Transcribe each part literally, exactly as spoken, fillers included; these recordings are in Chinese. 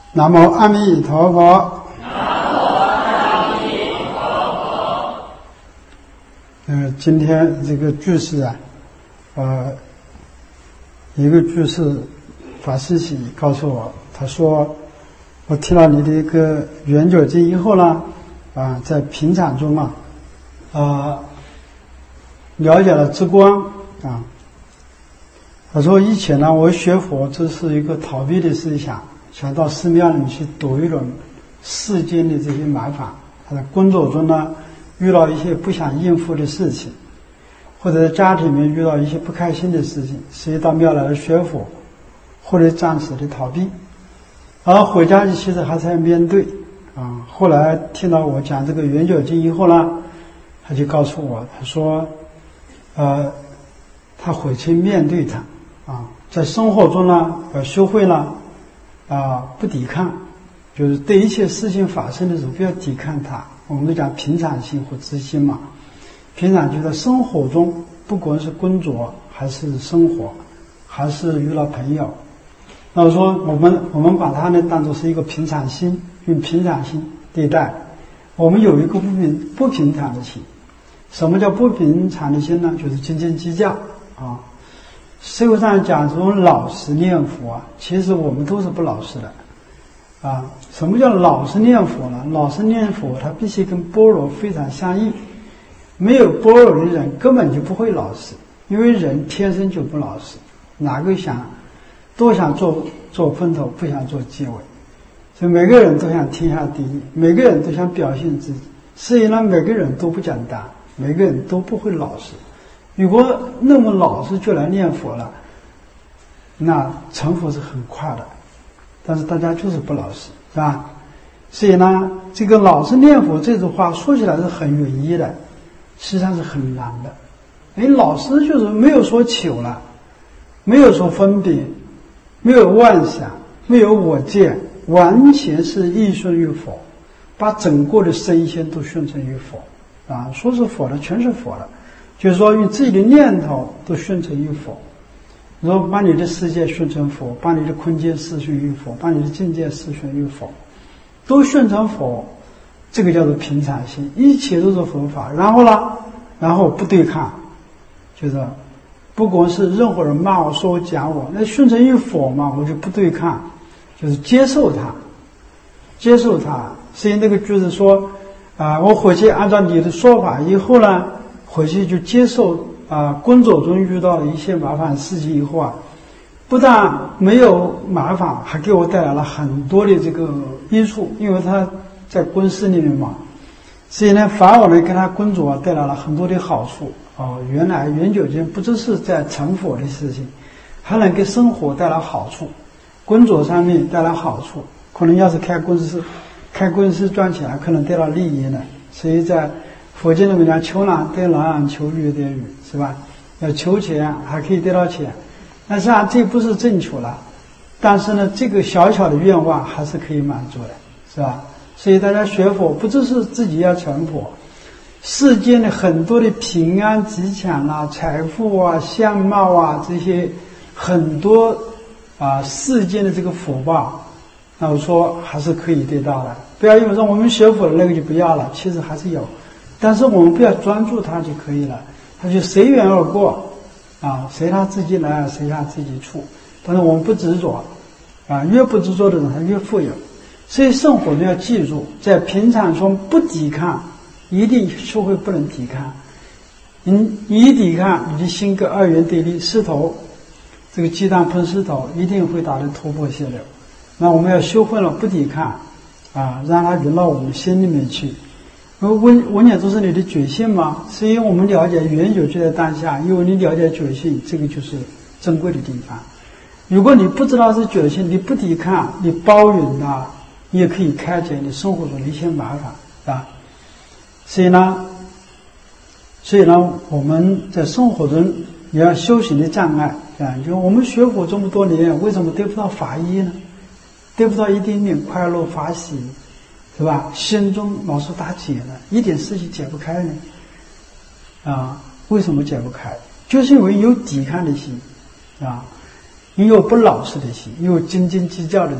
南无阿弥陀佛。 南无阿弥陀佛。 呃，今天这个居士啊，呃，一个居士法师喜告诉我，他说我听了你的一个圆觉经以后呢，啊，在平常中啊，啊，了解了之光啊。他说以前呢，我学佛这是一个逃避的思想，想到寺庙里面去躲一躲世间的这些麻烦。他在工作中呢，遇到一些不想应付的事情，或者在家庭里面遇到一些不开心的事情，所以到庙来学佛，或者暂时的逃避，然后回家其实还是要面对啊。后来听到我讲这个圆觉经以后呢，他就告诉我，他说，呃，他回去面对它啊，在生活中呢，要学会了啊，不抵抗，就是对一切事情发生的时候不要抵抗它。我们都讲平常心或知心嘛，平常就在生活中，不管是工作还是生活，还是遇到朋友，那我说我们我们把它呢当作是一个平常心，用平常心对待。我们有一个不平不平常的心，什么叫不平常的心呢？就是斤斤计较啊。社会上讲这种老实念佛啊，其实我们都是不老实的啊。什么叫老实念佛呢？老实念佛它必须跟般若非常相应，没有般若的人根本就不会老实，因为人天生就不老实，哪个想都想做做风头，不想做结尾，所以每个人都想天下第一，每个人都想表现自己，所以呢每个人都不简单，每个人都不会老实。如果那么老实就来念佛了，那成佛是很快的，但是大家就是不老实，是吧？所以呢，这个老实念佛这句话说起来是很容易的，实际上是很难的。因为老实就是没有说求了，没有说分别，没有妄想，没有我见，完全是依顺于佛，把整个的身心都顺承于佛啊。说是佛的，全是佛的。就是说用自己的念头都顺承于佛，然后把你的世界顺承佛，把你的空间视顺于佛，把你的境界视顺于佛，都顺承佛，这个叫做平常心，一切都是佛法。然后呢，然后不对抗，就是不管是任何人骂我说我讲我，那顺承于佛嘛，我就不对抗，就是接受它，接受它。所以那个就是说啊、呃，我回去按照你的说法以后呢，回去就接受啊、呃，工作中遇到的一些麻烦事情以后啊，不但没有麻烦，还给我带来了很多的这个益处，因为他在公司里面嘛，所以呢，反而呢跟他工作带来了很多的好处哦。原来圆觉经不只是在成佛的事情，还能给生活带来好处，工作上面带来好处。可能要是开公司，开公司赚钱，可能得到利益呢。所以在佛经里面讲，求男得男，求女得女，是吧？要求钱还可以得到钱，那实际上这不是正求了，但是呢，这个小小的愿望还是可以满足的，是吧？所以大家学佛不只是自己要成佛，世间的很多的平安吉祥啊、财富啊、相貌啊这些很多啊世间的这个福报，那我说还是可以得到的。不要因为说我们学佛的那个就不要了，其实还是有。但是我们不要专注它就可以了，它就随缘而过啊，随他自己来，随他自己处。但是我们不执着啊，越不执着的人他越富有。所以生活中要记住，在平常中不抵抗，一定学会不能抵抗。你一抵抗，你的心跟二元对立，石头这个鸡蛋碰石头，一定会打得头破血流。那我们要修会了不抵抗啊，让它融到我们心里面去。问问念都是你的觉性嘛，所以我们了解圆觉就在当下，因为你了解觉性，这个就是珍贵的地方。如果你不知道是觉性，你不抵抗，你包容它，你也可以开解你生活中的一些麻烦啊。所以呢，所以呢，我们在生活中也要修行的障碍啊，就我们学佛这么多年，为什么得不到法益呢？得不到一点点快乐法喜？是吧？心中老是打结呢，一点事情解不开呢。啊，为什么解不开？就是因为有抵抗的心，啊，你有不老实的心，你有斤斤计较的心，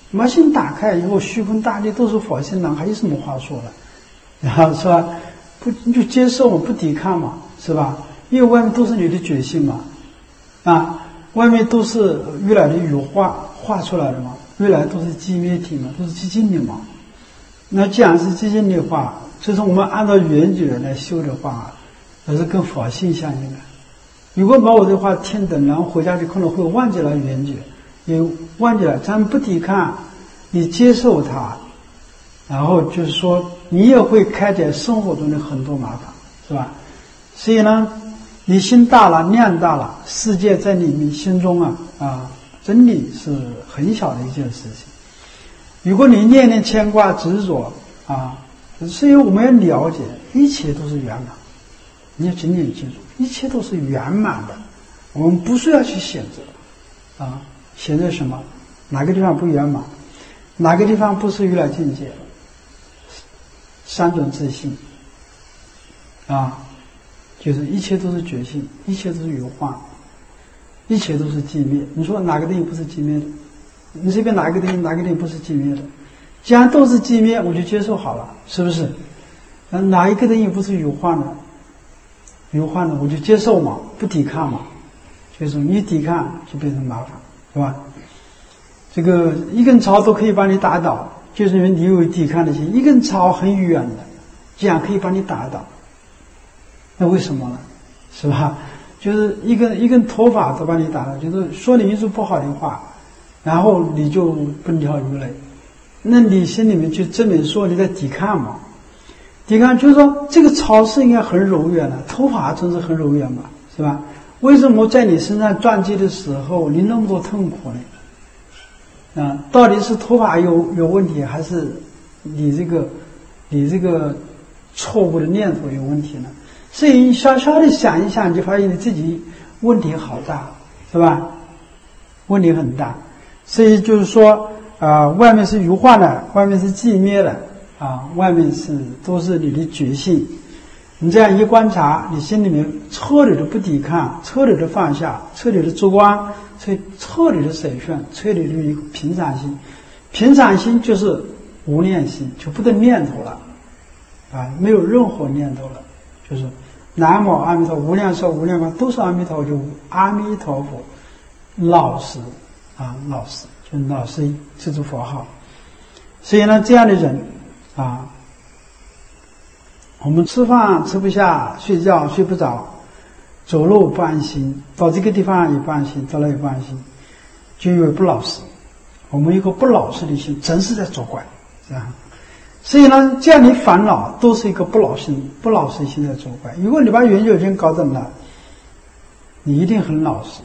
把心打开以后，虚空大地都是佛性郎，还有什么话说了？然后是吧？不你就接受嘛，不抵抗嘛，是吧？因为外面都是你的觉性嘛，啊，外面都是原来的语画画出来的嘛，原来都是寂灭体嘛，都是寂静的嘛。那既然是寂静的话，就是我们按照缘觉来修的话，那是跟佛性相应的。如果把我的话听懂，然后回家就可能会忘记了缘觉，也忘记了，咱不抵抗，你接受它，然后就是说你也会开解生活中的很多麻烦，是吧？所以呢，你心大了，量大了，世界在你心中啊啊，真理是很小的一件事情。如果你念念牵挂执着啊，所以我们要了解，一切都是圆满。你要紧紧记住，一切都是圆满的，我们不需要去选择啊，选择什么？哪个地方不圆满？哪个地方不是如来境界？三种自性啊，就是一切都是觉性，一切都是有幻，一切都是寂灭。你说哪个东西不是寂灭的？你随便哪个东西，哪个东西不是寂灭的？既然都是寂灭，我就接受好了，是不是？哪一个东西不是有幻的？有幻的我就接受嘛，不抵抗嘛。就是你抵抗就变成麻烦，是吧？这个一根草都可以把你打倒，就是因为你有抵抗的心。一根草很远的，这样可以把你打倒，那为什么呢？是吧？就是一根一根头发都把你打倒，就是说你一句不好的话，然后你就奔跳如雷，那你心里面就证明说你在抵抗嘛。抵抗就是说这个草是应该很柔软的，头发真是很柔软嘛，是吧？为什么在你身上撞击的时候你那么多痛苦呢？啊，到底是头发有有问题，还是你这个你这个错误的念头有问题呢？所以你稍稍的想一想，你就发现你自己问题好大，是吧？问题很大。所以就是说啊、呃，外面是如幻的，外面是寂灭的啊，外面是都是你的觉性。你这样一观察，你心里面彻底的不抵抗，彻底的放下，彻底的主观，彻彻底的审讯，彻底的一个平常心。平常心就是无念心，就不得念头了啊，没有任何念头了，就是南无阿弥陀无量寿无量光，都是阿弥陀，就阿弥陀佛，老实啊，老实就老实这组佛号。所以呢，这样的人啊，我们吃饭吃不下，睡觉睡不着，走路不安心，到这个地方也不安心，到那也不安心，就因为不老实。我们一个不老实的心，真是在作怪啊！所以呢，这样的烦恼都是一个不老实、不老实心在作怪。如果你把圆觉经搞懂了，你一定很老实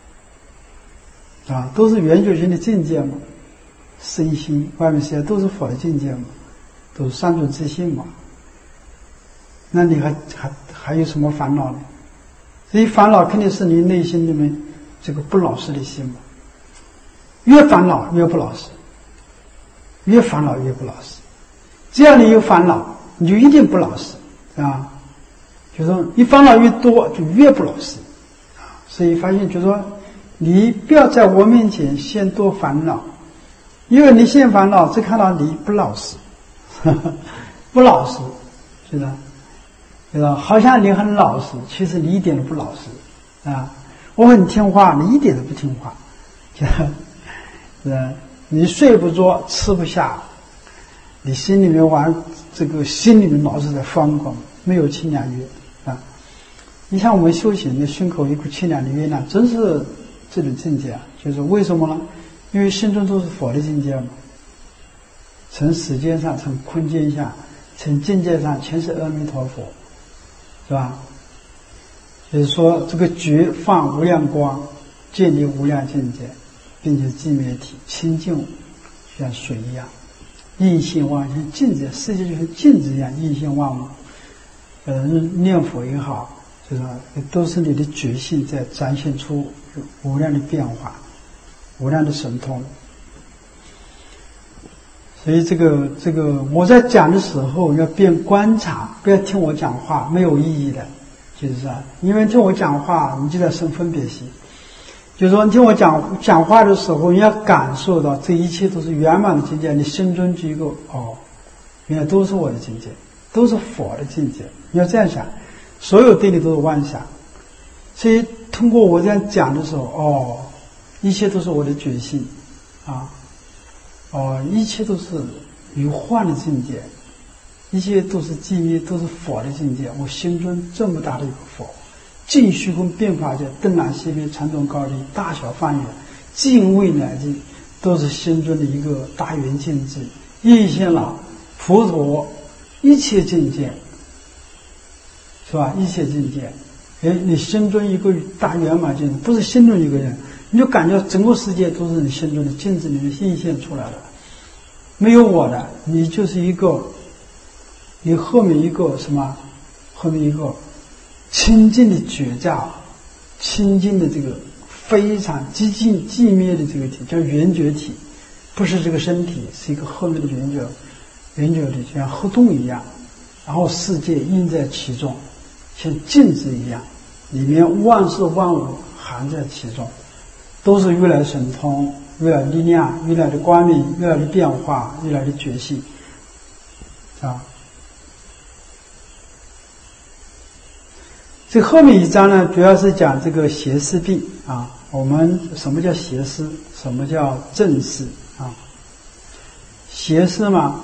啊！都是圆觉经的境界嘛，身心外面世界都是佛的境界嘛，都是三种自性嘛。那你还还还有什么烦恼呢？所以烦恼肯定是你内心里面这个不老实的心嘛。越烦恼越不老实，越烦恼越不老实。只要你有烦恼，你就一定不老实啊！就是说，你烦恼越多，就越不老实啊！所以发现，就是说，你不要在我面前先多烦恼，因为你先烦恼，只看到你不老实，呵呵不老实，是吧？是吧？好像你很老实，其实你一点都不老实啊！我很听话，你一点都不听话，是吧？是吧？你睡不着，吃不下，你心里面玩这个，心里面老是在疯狂，没有清凉悦啊！你像我们修行的胸口一股清凉的悦纳，真是这种境界啊！就是为什么呢？因为心中都是佛的境界嘛，从时间上，从空间上，从境界上，全是阿弥陀佛，是吧？就是说，这个觉放无量光，建立无量境界，并且寂灭体清净，像水一样，印性万像镜子，世界就像镜子一样，印性万物。呃，念佛也好，就是都是你的觉性在展现出无量的变化，无量的神通。所以这个这个我在讲的时候要边观察，不要听我讲话没有意义的，就是说，因为听我讲话你就在生分别心， 就是说，你听我讲讲话的时候，你要感受到这一切都是圆满的境界，你心中就一个哦，原来都是我的境界，都是佛的境界。你要这样想，所有对你都是妄想。所以通过我这样讲的时候，哦，一切都是我的觉性啊，哦，一切都是于幻的境界，一切都是寂灭，都是佛的境界。我心中这么大的一个佛，尽虚空变化界，灯南西北，长短高低，大小范围，尽未乃至，都是心中的一个大圆镜智。一线老佛陀，一切境界，是吧？一切境界。哎，你心中一个大圆满境，不是心中一个人，你就感觉整个世界都是你心中的镜子里面映现出来的，没有我的，你就是一个，你后面一个什么？后面一个清净的觉照，清净的这个非常寂静寂灭的这个体，叫圆觉体，不是这个身体，是一个后面的圆觉，圆觉体就像黑洞一样，然后世界映在其中。像镜子一样，里面万事万物含在其中，都是越来神通，越来力量，越来的光明，越来的变化，越来的觉性啊。这后面一章呢，主要是讲这个邪思病啊。我们什么叫邪思？什么叫正思啊？邪思嘛，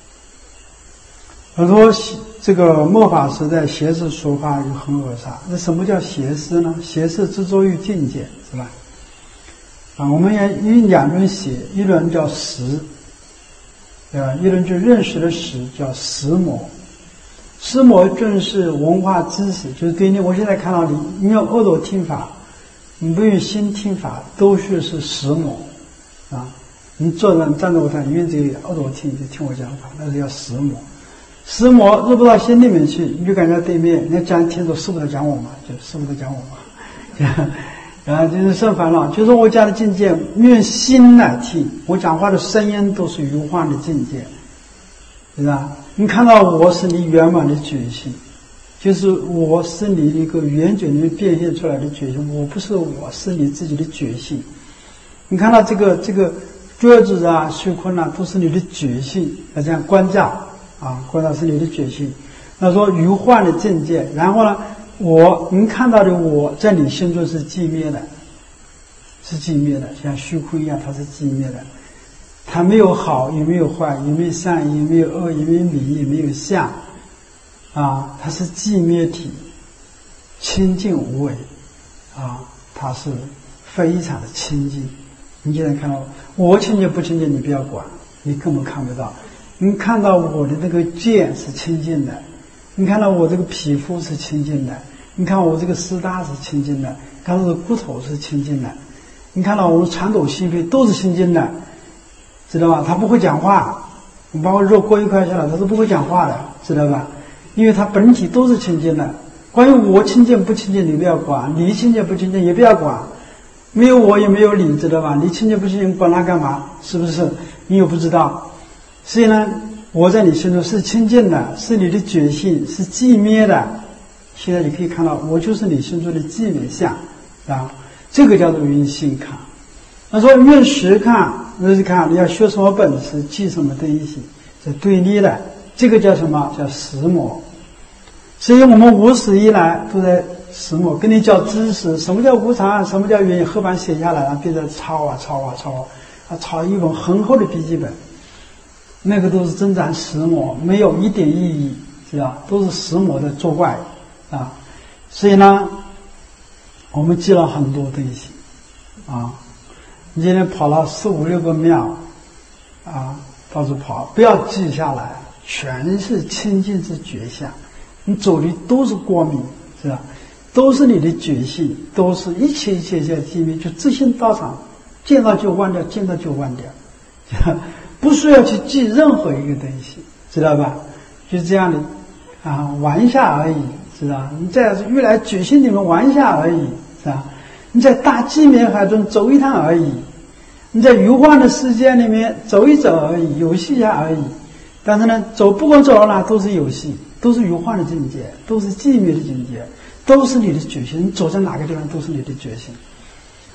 很多这个末法时代邪思说话就很恶煞。那什么叫邪思呢？邪思执着于境界，是吧？啊，我们也有两种邪，一种叫识，啊，一种就认识的识，叫识魔。识魔正是文化知识，就是对你，我现在看到你，你用耳朵听法，你不用心听法，都是是识魔啊。你坐着站着我看，你用这个耳朵听，就听我讲法，那是叫识魔。识魔入不到心里面去，你就感觉对面人家讲听着是不是讲我嘛，就是不是讲我嘛，然后就是生烦恼，就是我讲的境界用心来听，我讲话的声音都是如幻的境界，是吧？你看到我是你圆满的觉性，就是我是你一个圆觉里面变现出来的觉性，我不是我，是你自己的觉性。你看到这个这个觉知啊、虚空啊，都是你的觉性，要这样观照。啊，观察是你的觉性。那说如幻的境界，然后呢，我您看到的我在你心中是寂灭的，是寂灭的，像虚空一样，它是寂灭的，它没有好，也没有坏，也没有善，也没有恶，也没有名，也没有相，啊，它是寂灭体，清净无为，啊，它是非常的清净。你现在看到我清净不清净，你不要管，你根本看不到。你看到我的那个剑是清净的，你看到我这个皮肤是清净的，你看我这个丝搭是清净的，看到我的骨头是清净的，你看到我的肠斗心肺都是清净的，知道吧？他不会讲话，你把我肉割一块下来，他是不会讲话的，知道吧？因为他本体都是清净的。关于我清净不清净，你不要管；你清净不清净也不要管。没有我也没有你，知道吧？你清净不清净，管他干嘛？是不是？你又不知道。所以呢，我在你心中是清净的，是你的觉性，是寂灭的。现在你可以看到，我就是你心中的寂灭相啊，这个叫做用心看。那说用实看，那是看你要学什么本事，记什么东西，是对立的。这个叫什么？叫识魔。所以我们无始以来都在识魔，跟你叫知识，什么叫无常，什么叫原因，黑板写下来，然后别在抄啊抄啊抄啊，抄一本很厚的笔记本。那个都是增长识魔，没有一点意义，是吧？都是识魔的作怪啊！所以呢，我们记了很多东西啊。你今天跑了四五六个庙啊，到处跑，不要记下来，全是清净之觉相，你走的都是光明，是吧？都是你的觉性，都是一切一切一切寂灭，就自性道场，见到就忘掉，见到就忘掉。不需要去记任何一个东西，知道吧？就这样的啊，玩一下而已，知道？你在越来觉性里面玩一下而已，是吧？你在大寂灭海中走一趟而已，你在如幻的世界里面走一走而已，游戏一下而已。但是呢，走不管走到哪都是游戏，都是如幻的境界，都是寂灭的境界，都是你的觉性。你走在哪个地方都是你的觉性。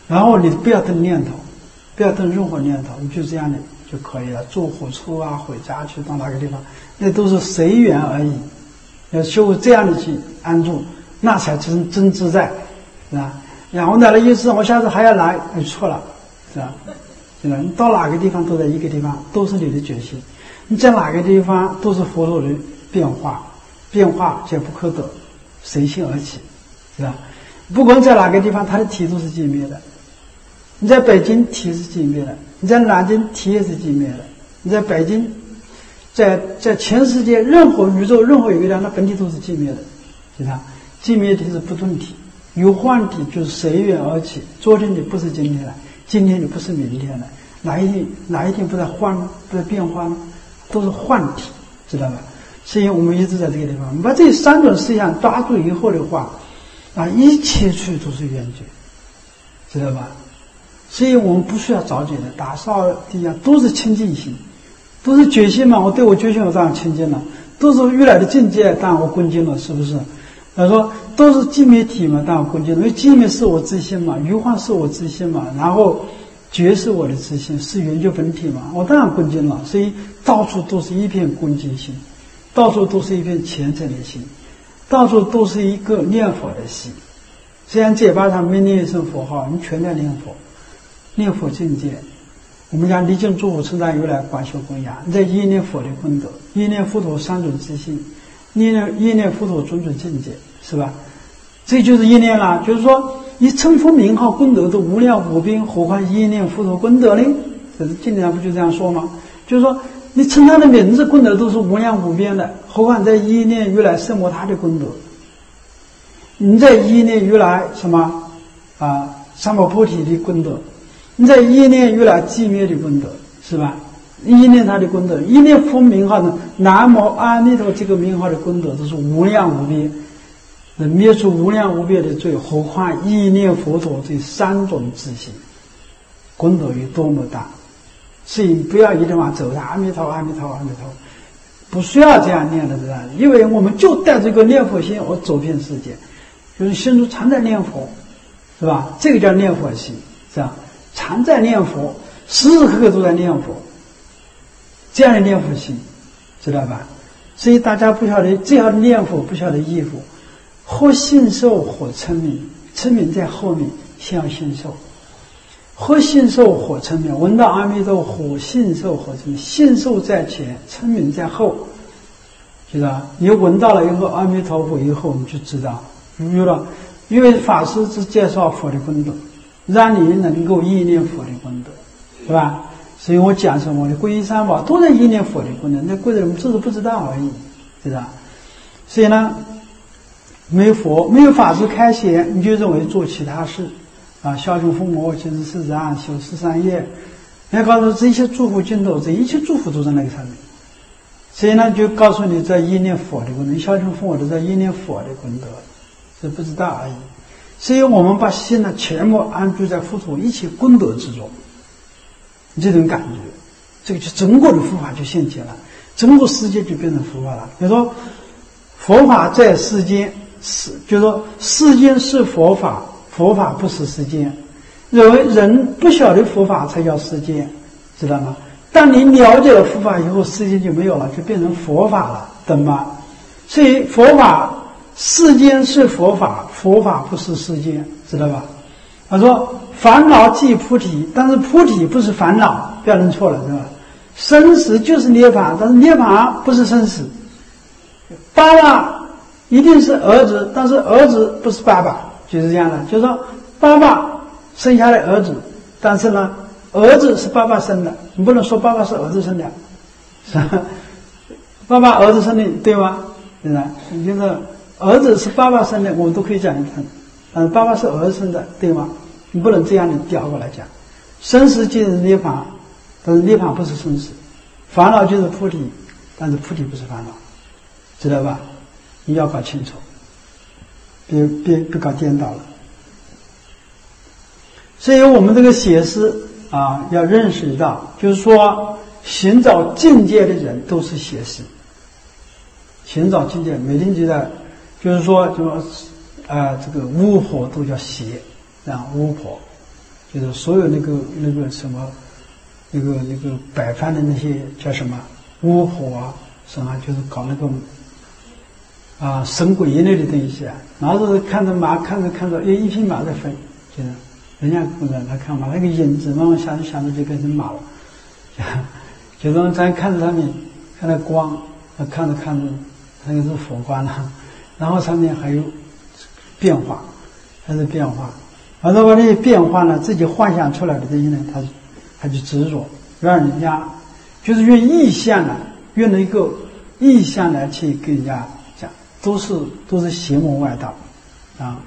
然后你不要动念头，不要动任何念头，你就这样的就可以了。坐火车啊，回家去到哪个地方，那都是随缘而已。要修这样的去安住，那才真真自在，是吧？然后来了一次，我下次还要来，哎，错了，是吧？是吧？你到哪个地方都在一个地方，都是你的决心。你在哪个地方都是佛陀的变化，变化皆不可得，随心而起，是吧？不管在哪个地方，它的体都是寂灭的。你在北京体是寂灭的，你在南京体也是寂灭的。你在北京，在在全世界任何宇宙任何一个地方，它本体都是寂灭的，是吧？寂灭体是不动体，有幻体就是随缘而起。昨天的不是今天的，今天的不是明天的，哪一天哪一天不在换呢？不在变化呢？都是幻体，知道吧？所以我们一直在这个地方，我们把这三种思想抓住以后的话，啊，一切处都是缘觉，知道吧？所以我们不需要着急的，打扫地下都是清净心，都是决心嘛。我对我决心我当然清净了，都是越来的境界，当然我恭敬了，是不是？他说都是寂灭体嘛，当然我恭敬了，因为寂灭是我自心嘛，余幻是我自心嘛，然后觉是我的自心，是缘觉本体嘛，我当然恭敬了。所以到处都是一片恭敬心，到处都是一片虔诚的心，到处都是一个念佛的心。虽然嘴巴上没念一声佛号，你全在念佛，念佛境界。我们讲离境诸佛称赞如来广修供养，你在一念佛的功德，一念佛陀三种自性，一念一念佛陀种种境界，是吧？这就是一念了。就是说你称佛名号功德都无量无边，何况一念佛陀功德呢？这是经典上不就这样说吗？就是说你称他的名字功德都是无量无边的，何况在一念如来摄摩他的功德，你在一念如来什么啊三宝菩提的功德，你在一念如来寂灭的功德，是吧？一念他的功德，一念佛名号的南无阿弥陀这个名号的功德都是无量无边，能灭除无量无边的罪，何况一念佛陀这三种自性，功德有多么大！所以不要一定往走阿弥陀阿弥陀阿弥陀，不需要这样念的，是吧？因为我们就带这个念佛心，我走遍世界，就是心中常在念佛，是吧？这个叫念佛心，是吧？常在念佛，时时刻刻都在念佛，这样的念佛心，知道吧？所以大家不晓得这样念佛，不晓得依佛，或信受，或称名，称名在后面，先要信受。或信受，或称名，闻到阿弥陀佛，信受，或称名，信受在前，称名在后，知道？你闻到了以后，阿弥陀佛以后，你就知道，知道？因为法师是介绍佛的功德，让你能够意念佛的功德，是吧？所以我讲什么的皈依三宝都在意念佛的功德，那贵的人只是不知道而已，知道？所以呢，没有佛，没有法师开显，你就认为做其他事。啊，孝敬父母，其实是这样，修十三业，要告诉这些祝福尽头，这一切祝福都在那个上面。所以呢，就告诉你在意念佛的功德，孝敬父母都在意念佛的功德，是不知道而已。所以我们把心呢全部安住在佛陀一切功德之中，这种感觉，这个就整个的佛法就现前了，整个世界就变成佛法了。比如说，佛法在世间，是就是说世间是佛法。佛法不是世间，认为人不晓得佛法才叫世间，知道吗？当你了解了佛法以后，世间就没有了，就变成佛法了，懂吗？所以佛法世间是佛法，佛法不是世间，知道吧？他说烦恼即菩提，但是菩提不是烦恼，不要认错了，是吧？生死就是涅槃，但是涅槃不是生死。爸爸一定是儿子，但是儿子不是爸爸。就是这样的，就是说爸爸生下来儿子，但是呢儿子是爸爸生的，你不能说爸爸是儿子生的，是吧？爸爸儿子生的，对吗？对吧？你就是儿子是爸爸生的，我们都可以讲一层，但是爸爸是儿子生的，对吗？你不能这样的调过来讲。生死即是涅槃，但是涅槃不是生死，烦恼就是菩提，但是菩提不是烦恼，知道吧？你要搞清楚，别别别搞颠倒了。所以我们这个写诗啊，要认识到，就是说寻找境界的人都是写诗，寻找境界，每天就在，就是说，就呃，这个巫婆都叫邪，这样巫婆， 就是所有那个那个什么，那个那个摆放的那些叫什么巫婆啊，什么就是搞那个啊神鬼一类的东西啊，然后是看着马，看着看着，哎，一匹马在飞，就是人家不能来看马，那个影子慢慢想着想着就变成马了，就是咱看着上面，看着光，看着看着，它就是佛光了，然后上面还有变化，还是变化。然后把那些变化呢，自己幻想出来的这些呢，他他就执着，让人家就是用意象呢，用了一个意象来去跟人家讲，都是都是邪魔外道啊。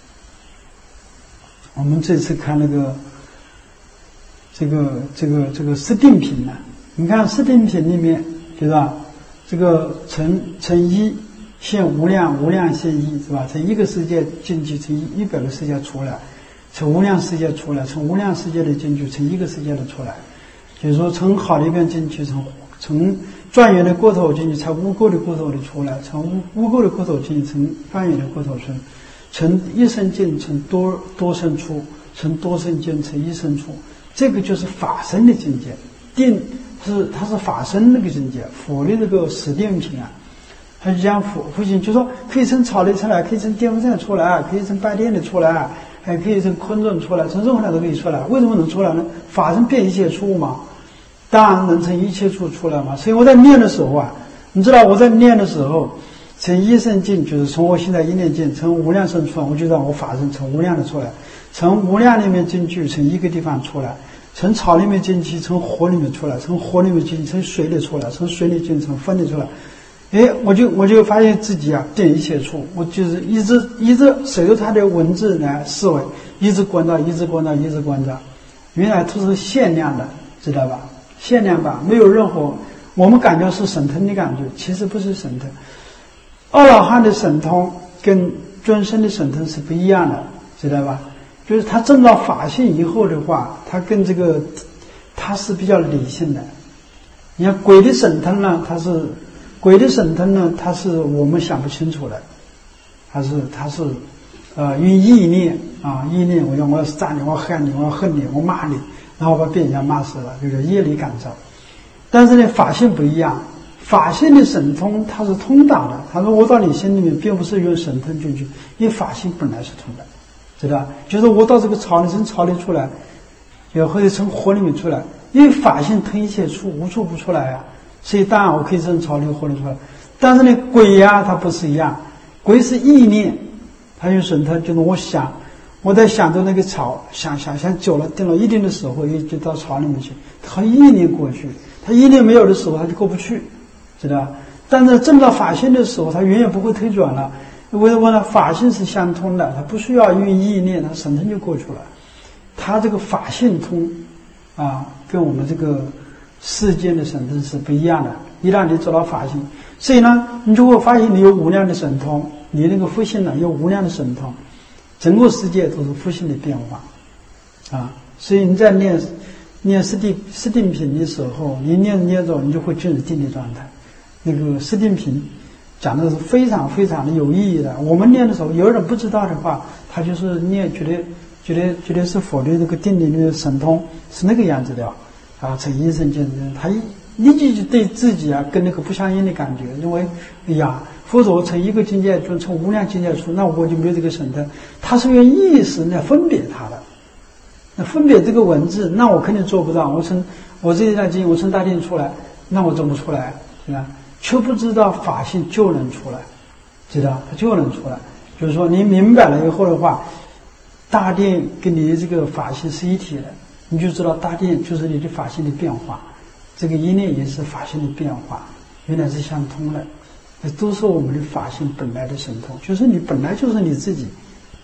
我们这次看那个这个这个这个释定品呢，你看释定品里面，对吧？这个成成一现无量，无量现一，是吧？从一个世界进去，从一百个世界出来。从无量世界出来，从无量世界的进去，从一个世界的出来，就是说从好的边进去，从从转圆的锅头进去，从污垢的锅头里出来，从污污垢的锅头进去，从翻圆的锅头出，从一生进，从多多生出，从多生进，从一生出，这个就是法身的境界。定是它是法身那个境界，佛的那个实定品啊，他就讲佛佛性，就说可以从草里出来，可以从电风扇出来，可以从白电里出来。还可以从昆仑出来，从任何都可以出来。为什么能出来呢？法身遍一切处嘛，当然能从一切处出来嘛。所以我在念的时候啊，你知道我在念的时候，从一生进就是从我现在一念进，从无量生出来，我就让我法身从无量的出来，从无量里面进去，从一个地方出来，从草里面进去，从火里面出来，从火里面进去，从水里出来，从水里进，从风里出来。哎，我就我就发现自己啊，遍一切处，我就是一直一直随着他的文字来思维，一直观照，一直观照，一直观照。原来都是限量的，知道吧？限量版，没有任何我们感觉是神通的感觉，其实不是神通。阿罗汉的神通跟尊生的神通是不一样的，知道吧？就是他证到法性以后的话，他跟这个他是比较理性的。你看鬼的神通呢，他是。鬼的神通呢，它是我们想不清楚的，它是它是，呃，用意念啊，意念，我要我要杀你，我要害你，我要恨你，我骂你，然后把别人家骂死了，这个业力感召。但是呢，法性不一样，法性的神通它是通达的。他说我到你心里面，并不是用神通进去，因为法性本来是通的，知道吧？就是我到这个草里，从草里出来，也或者从火里面出来，因为法性通一切处，无处不出来啊。所以当然我可以从草里火里出来，但是呢，鬼呀、啊、它不是一样，鬼是意念，它有神通，就是我想，我在想着那个草，想想想久了，定了一定的时候，也就到草里面去，它意念过去，它意念没有的时候，它就过不去，知道吧？但是证到法性的时候，它永远不会推转了。为什么呢？法性是相通的，它不需要用意念，它神通就过去了。它这个法性通啊，跟我们这个世间的神通是不一样的。一旦你走到法性，所以呢，你就会发现你有无量的神通，你那个佛性呢有无量的神通，整个世界都是佛性的变化啊。所以你在念念释定释定品的时候，你念念着，你就会进入定的状态。那个释定品讲的是非常非常的有意义的。我们念的时候，有人不知道的话，他就是念觉得觉得觉得是佛的那个定力的神通是那个样子的啊，从一生见他一立即就对自己啊跟那个不相应的感觉，认为哎呀，佛陀从一个境界中从无量境界出，那我就没有这个神通。他是用意识来分别他的，那分别这个文字，那我肯定做不到。我从我这一段经，我从大殿出来，那我怎么出来？是吧？却不知道法性就能出来，知道它就能出来。就是说，你明白了以后的话，大殿跟你的这个法性是一体的，你就知道大殿就是你的法性的变化，这个一念也是法性的变化，原来是相通的，这都是我们的法性本来的神通，就是你本来就是你自己。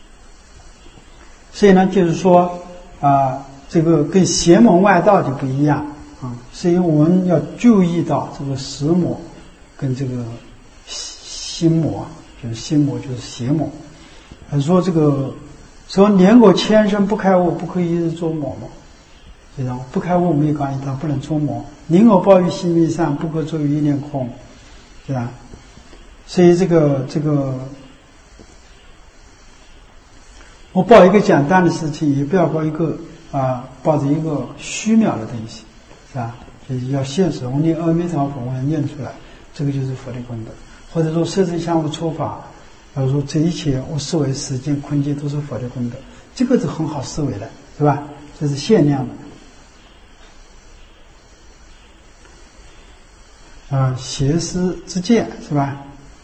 所以呢，就是说啊、呃，这个跟邪魔外道就不一样啊，所以我们要注意到这个实魔跟这个心魔，就是心魔就是邪魔。他说这个说年过千生不开悟，不可以一日做魔嘛，知道不开悟没关系，他不能做魔。宁我报于心命上，不可作于一念空，是吧？所以这个这个，我报一个简单的事情，也不要报一个啊，抱着一个虚渺的东西，是吧？就是要现实，我念阿弥陀佛，我要念出来，这个就是佛的功德。或者说色身香味触法，比如说这一切我视为时间空间都是佛的功德，这个是很好思维的，是吧？这是限量的。啊，邪师之见，是吧？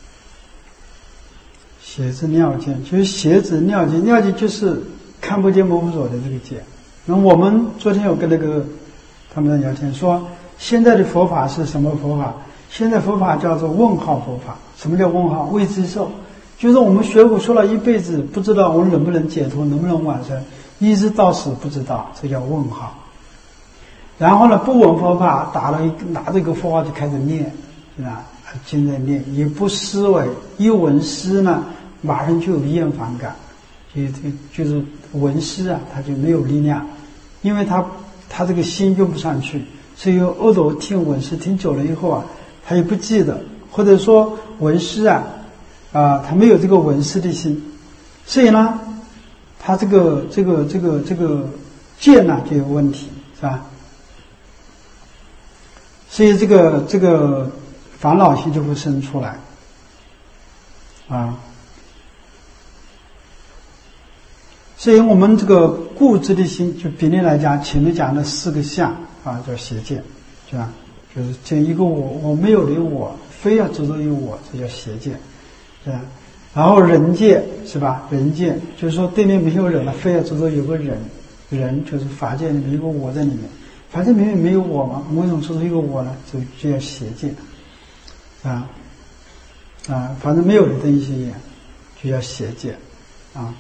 邪之尿见，就是邪之尿见，尿见就是看不见摸不着的这个见。那我们昨天有跟那个他们聊天说，现在的佛法是什么佛法？现在佛法叫做问号佛法。什么叫问号？未知受，就是我们学佛说了一辈子，不知道我们能不能解脱，能不能往生，一直到死不知道，这叫问号。然后呢，不闻佛法，打了一拿这个佛号就开始念，是吧？经在念，也不思维，一闻思呢，马上就有厌烦感，就就是闻思啊，他就没有力量，因为他他这个心用不上去，所以耳朵听闻思听久了以后啊，他也不记得，或者说闻思啊，啊，他没有这个闻思的心，所以呢，他这个这个这个这个见呢就有问题，是吧？所以这个这个烦恼心就会生出来，啊，所以我们这个固执的心，就比例来讲，前面讲的四个相啊，叫邪见，是吧？就是见一个我，我没有的我，非要执着于我，这叫邪见，是吧？然后人见，是吧？人见就是说对面没有人了，非要执着有个人，人就是法界里面有个我在里面。反正明明没有我嘛，为什么说是一个我呢？就就叫邪见，啊啊，反正没有的东西就叫邪见，啊。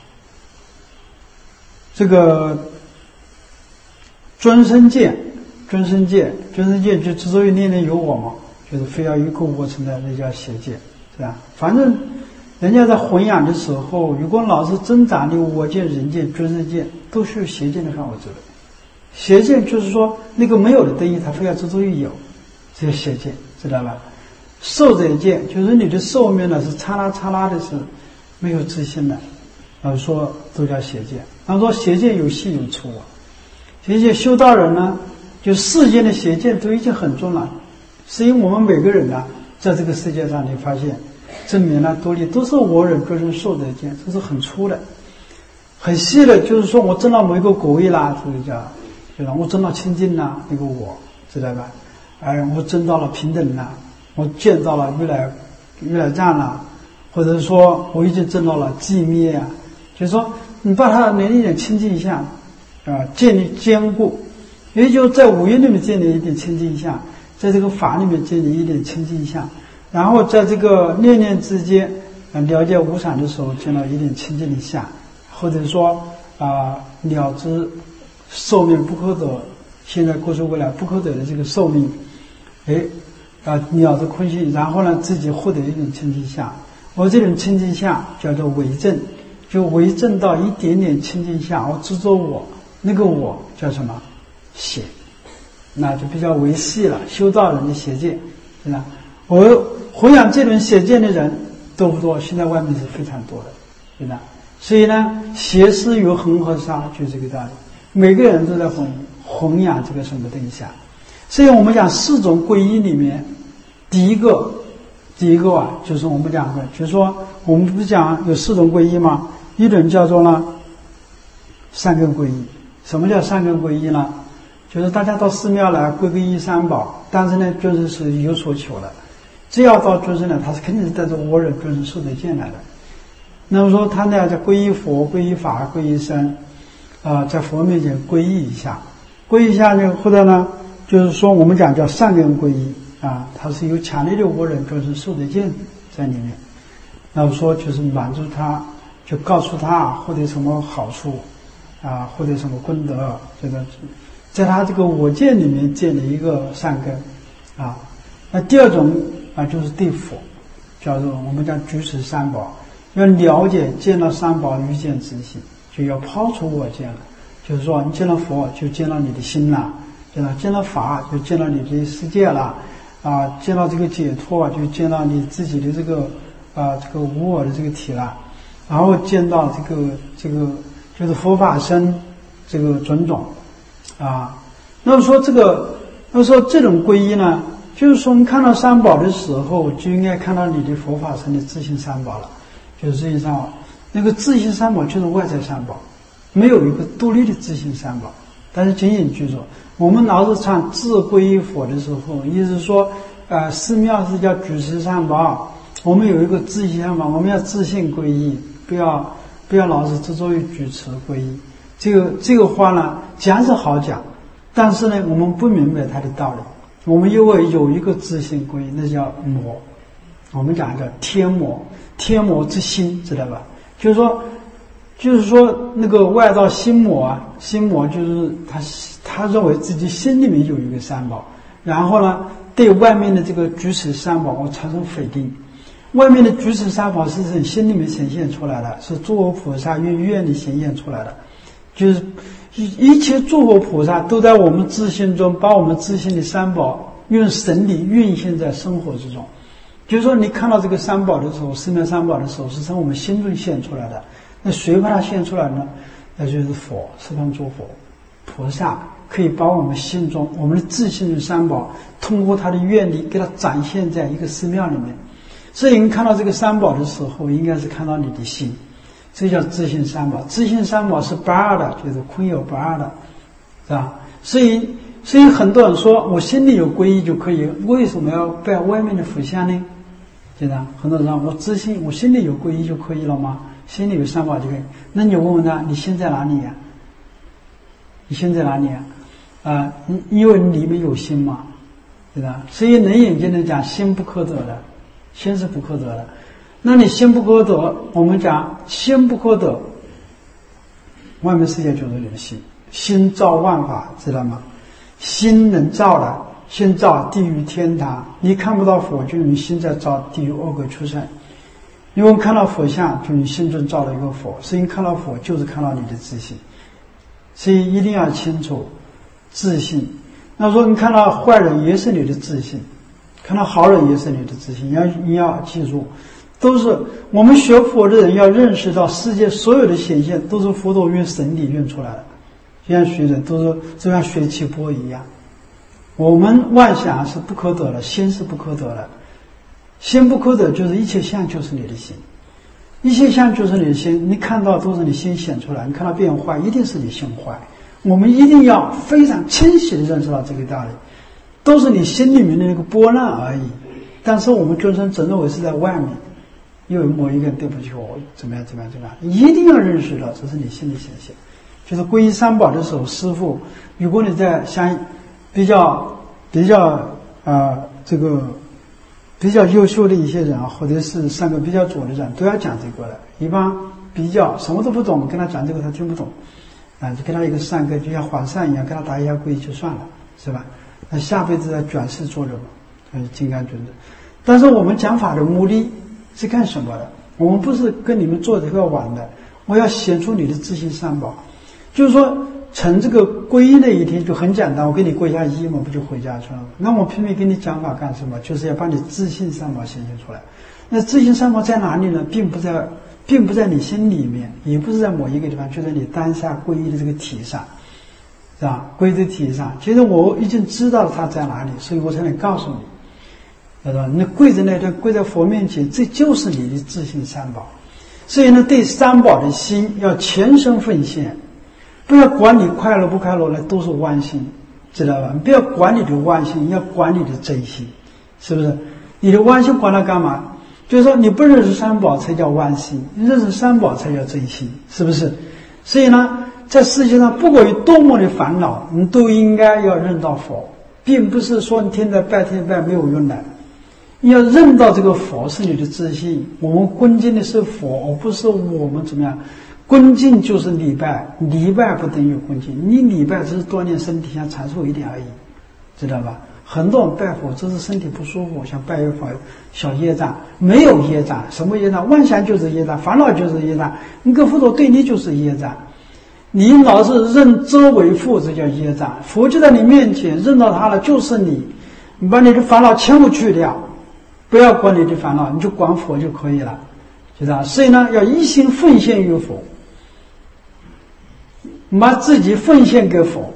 这个尊生见，尊生见，尊生见就执着于念念有我嘛，就是非要一个我存在，那叫邪见，是吧？反正人家在弘扬的时候，如果老是增长的我见、人见、尊生见，都是邪见的范围之内。邪见就是说那个没有的东西，他非要执着于有，这叫邪见，知道吧？寿者见就是你的寿命呢是刹那刹那的，是没有自信的，然后说都叫邪见。然后说邪见有细有粗啊，邪见修道人呢，就世间的邪见都已经很重了，是因为我们每个人呢，在这个世界上你发现证明了多力都是我忍众生寿者见，这是很粗的，很细的，就是说我证到某一个果位啦，这个叫。我证到清净啦，那个我知道吧？哎，我证到了平等啦，我见到了如来如来藏啦，或者说我已经证到了寂灭啊，就是说你把它连一点清净相啊，建立坚固，也就在五蕴里面建立一点清净相，在这个法里面建立一点清净相，然后在这个念念之间啊，了解无常的时候见到一点清净的相，或者说啊了知寿命不可得，现在过去未来不可得的这个寿命，哎，啊，了知空性，然后呢，自己获得一种清净相。我这种清净相叫做为正，就为正到一点点清净相，我执着我那个我叫什么邪，那就比较为细了。修道人的邪见，是吧？我弘扬这种邪见的人多不多？现在外面是非常多的，是吧？所以呢，邪师与恒河沙就是这个道理。每个人都在弘弘扬这个什么东西啊？所以我们讲四种皈依里面，第一个，第一个啊，就是我们讲的，就是说我们不是讲有四种皈依吗？一种叫做呢三根皈依。什么叫三根皈依呢？就是大家到寺庙来皈个依三宝，但是呢，众生是有所求的。只要到众生呢，他是肯定是带着我忍众生受得见来的。那么说他呢叫皈依佛、皈依法、皈依僧。啊、呃，在佛面前皈依一下，皈依一下呢，或者呢，就是说我们讲叫善根皈依啊，它是有强烈的我忍众生受得见在里面。那么说就是满足他，就告诉他获得什么好处啊，获得什么功德，这个在他这个我见里面建立一个善根啊。那第二种啊，就是对佛，叫做我们讲居持三宝，要了解见到三宝遇见自性。就要抛除我见了，就是说你见了佛就见到你的心了，见到见了法就见到你的世界了，啊，见到这个解脱就见到你自己的这个啊这个无我的这个体了，然后见到这个这个就是佛法身这个种种啊。那么说这个，那么说这种皈依呢，就是说你看到三宝的时候，就应该看到你的佛法僧的自性三宝了，就是自性三宝。那个自性三宝就是外在三宝，没有一个独立的自性三宝。但是仅仅记住，我们老是唱自皈依佛的时候，意思是说，呃，寺庙是叫举持三宝，我们有一个自性三宝，我们要自信皈依，不要不要老是执着于举持皈依。这个这个话呢，讲是好讲，但是呢，我们不明白它的道理。我们因为有一个自性皈依，那叫魔，我们讲叫天魔，天魔之心，知道吧？就是说，就是说那个外道心魔啊，心魔就是他他认为自己心里面有一个三宝，然后呢，对外面的这个举持三宝我产生否定。外面的举持三宝是从心里面显现出来的，是诸佛菩萨用愿力显现出来的，就是一切诸佛菩萨都在我们自信中，把我们自信的三宝用神力运行在生活之中。就是说，你看到这个三宝的时候，四面三宝的时候，是从我们心中现出来的。那谁把它现出来呢？那就是佛，十方诸佛菩萨可以把我们心中我们的自信的三宝，通过他的愿力给它展现在一个寺庙里面。所以你看到这个三宝的时候，应该是看到你的心，这叫自信三宝。自信三宝是不二的，就是空有不二的，是吧？所以，所以很多人说我心里有皈依就可以，为什么要拜外面的佛像呢？对吧？很多人说我自信，我心里有皈依就可以了吗？心里有三宝就可以。那你问问他，你心在哪里呀、啊？你心在哪里呀、啊？啊，因为你里面有心嘛，对吧？所以能眼经的讲，心不可得的，心是不可得的。那你心不可得，我们讲心不可得，外面世界就是你的心，心造万法，知道吗？心能造的，心造地狱天堂，你看不到佛，就你心在造地狱恶鬼畜生。因为看到佛像，就你心中造了一个佛，所以看到佛就是看到你的自信。所以一定要清楚自信。那说你看到坏人也是你的自信，看到好人也是你的自信。你要你要记住，都是我们学佛的人要认识到，世界所有的显现都是佛陀用神力运出来的，就像学人都是就像学气波一样。我们妄想是不可得的，心是不可得的。心不可得，就是一切相就是你的心，一切相就是你的心。你看到都是你心显出来，你看到别人坏，一定是你心坏。我们一定要非常清晰地认识到这个道理，都是你心里面的那个波浪而已。但是我们众生总认为是在外面，又有某一个人对不起我，怎么样怎么样怎么样，一定要认识到这是你心里显现。就是皈依三宝的时候，师父，如果你在相比较比较呃这个。比较优秀的一些人啊，或者是三个比较左的人，都要讲这个的。一般比较什么都不懂，跟他讲这个他听不懂，啊，就跟他一个善根，就像还善一样，跟他打一下皈依就算了，是吧？那下辈子再转世做人嘛，他是金刚尊者。但是我们讲法的目的是干什么的？我们不是跟你们做这个玩的，我要显出你的自信三宝，就是说。成这个皈依那一天就很简单，我给你跪下一嘛，不就回家去了吗？那我拼命跟你讲法干什么？就是要把你自信三宝显现出来。那自信三宝在哪里呢？并不在，并不在你心里面，也不是在某一个地方，就在你当下皈依的这个体上，是吧？皈依的体上，其实我已经知道它在哪里，所以我才能告诉你，知道吧？你跪在那天，跪在佛面前，这就是你的自信三宝。所以呢，对三宝的心要全身奉献。不要管你快乐不快乐呢，都是妄心，知道吧？不要管你的妄心，要管你的真心，是不是？你的妄心管它干嘛？就是说你不认识三宝才叫妄心，认识三宝才叫真心，是不是？所以呢，在世界上不管有多么的烦恼，你都应该要认到佛，并不是说你天天拜天拜没有用的，你要认到这个佛是你的自信。我们恭敬的是佛，而不是我们怎么样。恭敬就是礼拜，礼拜不等于恭敬。你礼拜只是锻炼身体，像阐述一点而已，知道吧？很多人拜佛只是身体不舒服，想拜一会小业障，没有业障。什么业障？妄想就是业障，烦恼就是业障。你跟佛陀对立就是业障。你老是认遮为父，这叫业障。佛就在你面前，认到他了就是你，你把你的烦恼全部去掉，不要管你的烦恼，你就管佛就可以了，知道吧？所以呢，要一心奉献于佛。把自己奉献给佛，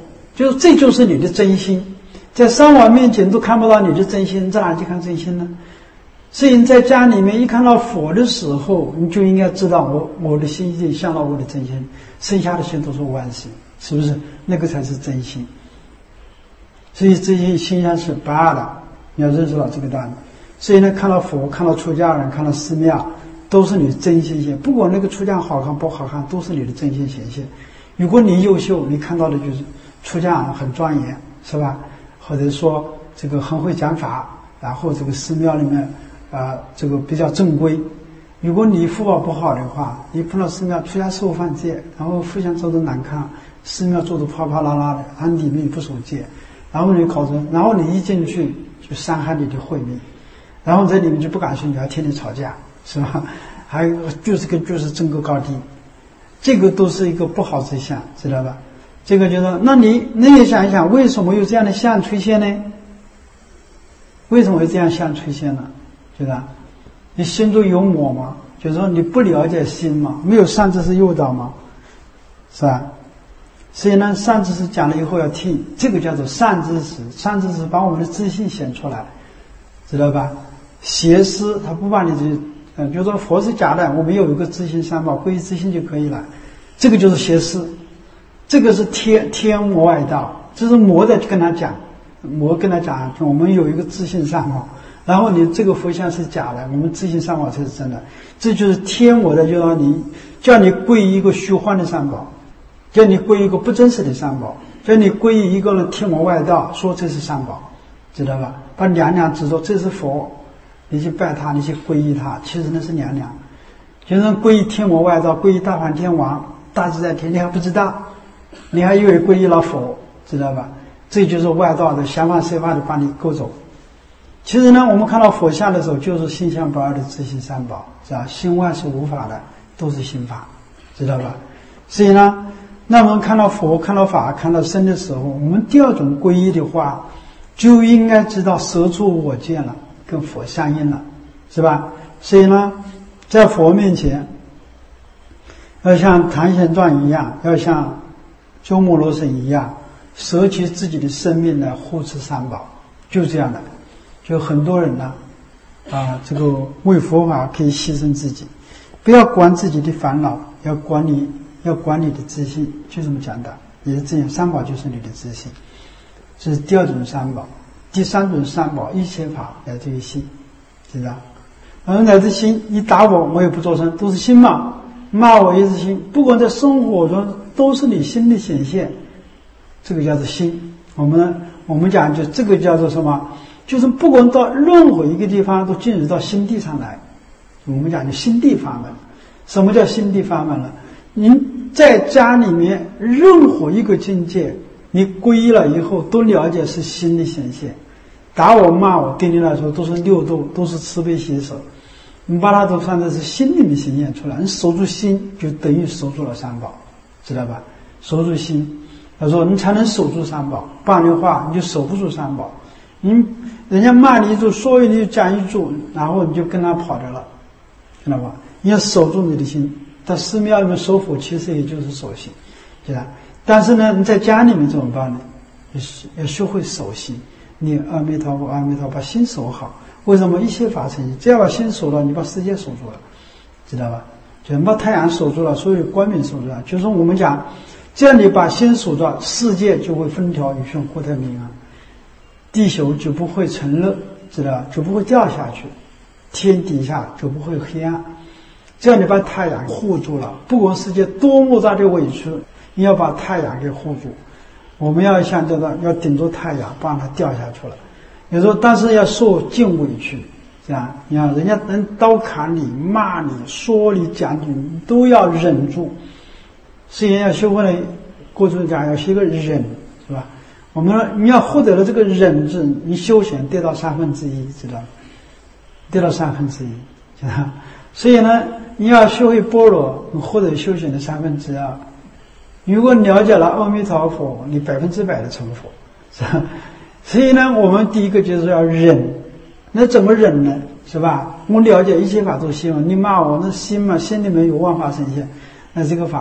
就是这就是你的真心。在三宝面前都看不到你的真心，在哪去看真心呢？所以你在家里面一看到佛的时候，你就应该知道我我的心已经向到我的真心，剩下的心都是妄心，是不是？那个才是真心。所以这些心相是不二的，你要认识到这个道理。所以呢，看到佛，看到出家人，看到寺庙，都是你真心现。不管那个出家好看不好看，都是你的真心显现。如果你优秀，你看到的就是出家人很庄严，是吧？或者说这个很会讲法，然后这个寺庙里面啊、呃，这个比较正规。如果你福报不好的话，你碰到寺庙出家受犯戒，然后互相做的难看，寺庙做的啪啪啦啦的，暗地里不守戒，然后你考证，然后你一进去就伤害你的慧命，然后在里面就不感兴趣，还天天吵架，是吧？还有就是跟就是争个高低，这个都是一个不好之相，知道吧？这个就是，那你那你想一想，为什么有这样的相出现呢？为什么有这样相出现呢？觉得你心中有我吗？就是说你不了解心嘛，没有善知识诱导嘛，是吧？所以呢，善知识讲了以后要听，这个叫做善知识。善知识把我们的自信显出来，知道吧？邪师他不把你这，嗯，比如说佛是假的，我们有一个自信三宝，皈依自信就可以了，这个就是邪师。这个是天天魔外道，这是魔在跟他讲，魔跟他讲，我们有一个自信三宝，然后你这个佛像是假的，我们自信三宝才是真的。这就是天魔的，就让你叫你皈依一个虚幻的三宝，叫你皈依一个不真实的三宝，叫你皈依一个人天魔外道，说这是三宝，知道吧？把娘娘执着这是佛，你去拜他，你去皈依他，其实那是娘娘。就是皈依天魔外道，皈依大梵天王、大自在天，你还不知道。你还以为皈依了佛，知道吧？这就是外道的想方设法的把你勾走。其实呢，我们看到佛像的时候，就是心相不二的自信三宝，是吧？心外是无法的，都是心法，知道吧？所以呢，那我们看到佛、看到法、看到身的时候，我们第二种皈依的话，就应该知道舍出我见了，跟佛相应了，是吧？所以呢，在佛面前，要像唐玄奘一样，要像鸠摩罗什一样，舍弃自己的生命来护持三宝，就这样的。就很多人呢，啊，这个为佛法可以牺牲自己，不要管自己的烦恼，要管理，要管理的自信，就这么讲的。也是这样，三宝就是你的自信，这是第二种三宝。第三种三宝，一切法来自于心，知道？而来自心，你打我，我也不作声，都是心嘛；骂我也是心，不管在生活中都是你心的显现，这个叫做心。我们呢，我们讲就这个叫做什么？就是不管到任何一个地方都进入到心地上来，我们讲的心地法门。什么叫心地法门呢？您在家里面任何一个境界，你皈依了以后，都了解是心的显现。打我骂我，对你来说都是六度，都是慈悲喜舍，你把它都算的是心里面显现出来。你守住心，就等于守住了三宝，知道吧？守住心，他说你才能守住三宝，不然的话你就守不住三宝。你人家骂你一句，说你就讲一句，然后你就跟他跑掉了，知道吧？你要守住你的心。在寺庙里面守佛，其实也就是守心，知道？但是呢，你在家里面怎么办呢？要学会守心，你阿弥陀佛，阿弥陀佛，把心守好。为什么一切法成就？只要把心守了，你把世界守住了，知道吧？就把太阳守住了，所有光明守住了。就是我们讲，这样你把心守住，世界就会风调雨顺，国泰民安。地球就不会沉热，知道吧？就不会掉下去，天底下就不会黑暗。这样你把太阳护住了，不管世界多么大的委屈，你要把太阳给护住。我们要像这个，要顶住太阳，不让它掉下去了。有时候，但是要受尽委屈，这样你看人家能刀砍你、骂你、说你、讲你，你都要忍住。所以要学会了，过去讲要学个忍，是吧？我们说你要获得了这个忍字，你修行得到三分之一，知道吗？得到三分之一，知道吗？所以呢，你要学会般若，你获得修行的三分之二。如果了解了阿弥陀佛，你百分之百的成佛，是吧？所以呢，我们第一个就是要忍。那怎么忍呢？是吧？我了解一切法都心嘛，你骂我，那心嘛，心里面有万法呈现，那这个法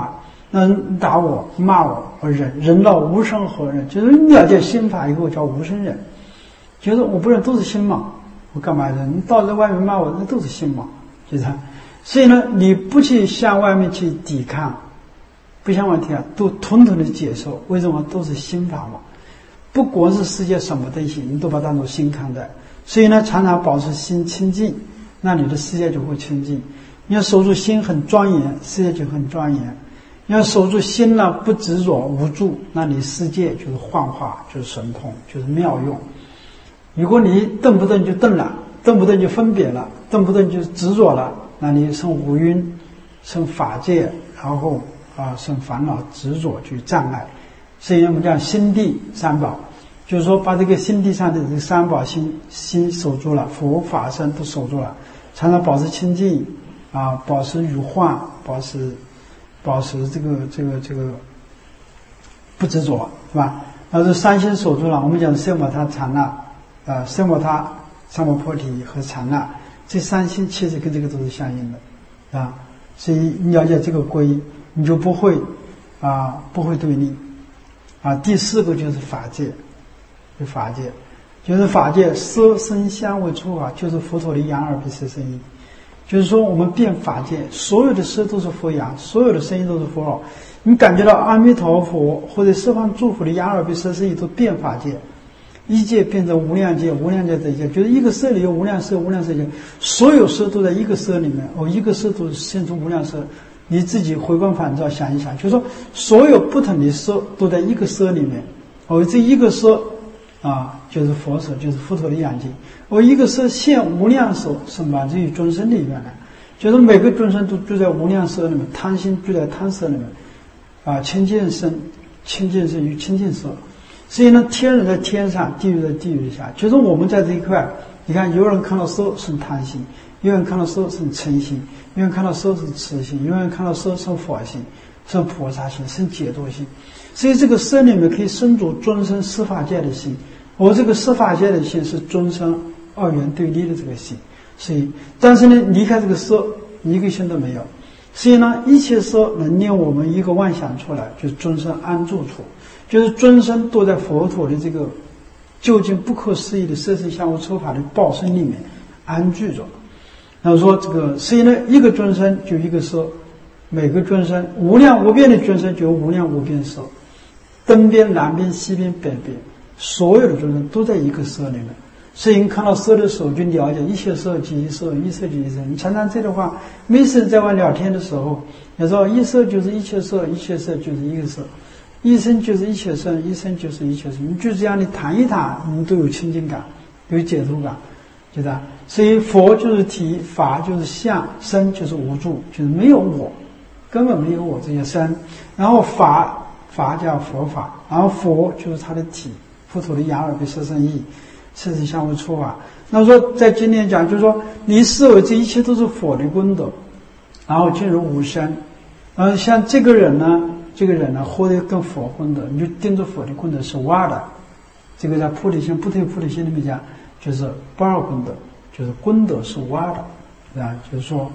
那人打我骂我，我忍，忍到无生何忍，就是了解心法以后叫无生忍，就是我不忍都是心嘛，我干嘛忍？你到在外面骂我，那都是心嘛，就是他。所以呢，你不去向外面去抵抗，不向外抵抗，都统统的接受，为什么？都是心法嘛。不管是世界什么东西，你都把它当作心看待。所以呢，常常保持心清净，那你的世界就会清净。你要守住心很庄严，世界就很庄严。你要守住心呢，不执着无助，那你世界就是幻化，就是神通，就是妙用。如果你动不动就动了，动不动就分别了，动不动就执着了，那你生五蕴，生法界，然后啊生烦恼、执着，就是障碍。所以我们讲心地三宝，就是说把这个心地上的这个三宝心心守住了，佛法身都守住了，常常保持清净啊，保持如幻，保持保持这个这个这个不执着，是吧？那这三心守住了，我们讲色摩他禅那，呃，色摩他、三摩菩提和禅那，这三心其实跟这个都是相应的啊。所以你了解这个归，你就不会啊不会对立。啊，第四个就是法界，就法界，就是法界色声香味触法，就是佛陀的眼耳鼻舌身意。就是说，我们变法界，所有的色都是佛眼，所有的声音都是佛耳。你感觉到阿弥陀佛或者十方诸佛的眼耳鼻舌身意都变法界，一界变成无量界，无量界的一界，就是一个色里有无量色，无量色界，所有色都在一个色里面，哦，一个色都现出无量色。你自己回光返照想一想，就是说所有不同的色都在一个色里面，哦，这一个色啊就是佛色，就是佛陀的眼睛，哦，一个色现无量色是满足于众生的原来，就是每个众生都住在无量色里面，贪心住在贪色里面，啊，清净身，清净身与清净色，所以呢，天人在天上，地狱在地狱下，就是我们在这一块，你看有人看到色生贪心，有人看到色生嗔心，有人看到色是慈心，有人看到色生佛心，生菩萨心，生解脱心。所以这个色里面可以生出众生十法界的心，我这个十法界的心是众生二元对立的这个心。所以，但是呢，离开这个色，一个心都没有。所以呢，一切色能令我们一个妄想出来，就是众生安住处，就是众生都在佛陀的这个究竟不可思议的色身相互触法的报身里面安居着。然后说这个，所以呢，一个众生就一个色，每个众生无量无边的众生就有无量无边色，东边、南边、西边、北边，所有的众生都在一个色里面。所以你看到色的时候，就了解一切色即一色，一色即一色。你常常这句话，没事在外聊天的时候，有时候一色就是一切色，一切色就是一个色，一生就是一切色，一生就是一切色。你就这样，你谈一谈，你都有清净感，有解脱感。对吧？所以佛就是体，法就是相，身就是无助，就是没有我，根本没有我这些身。然后法法叫佛法，然后佛就是他的体，佛陀的眼耳鼻舌身意，色身相互触法。那说在今天讲，就是说你视为这一切都是佛的功德，然后进入无生。然后像这个人呢，这个人呢活得跟佛功德，你就盯着佛的功德是挖的。这个在菩提心、不退菩提心里面讲。就是不二功德，就是功德是挖的，啊，就是说，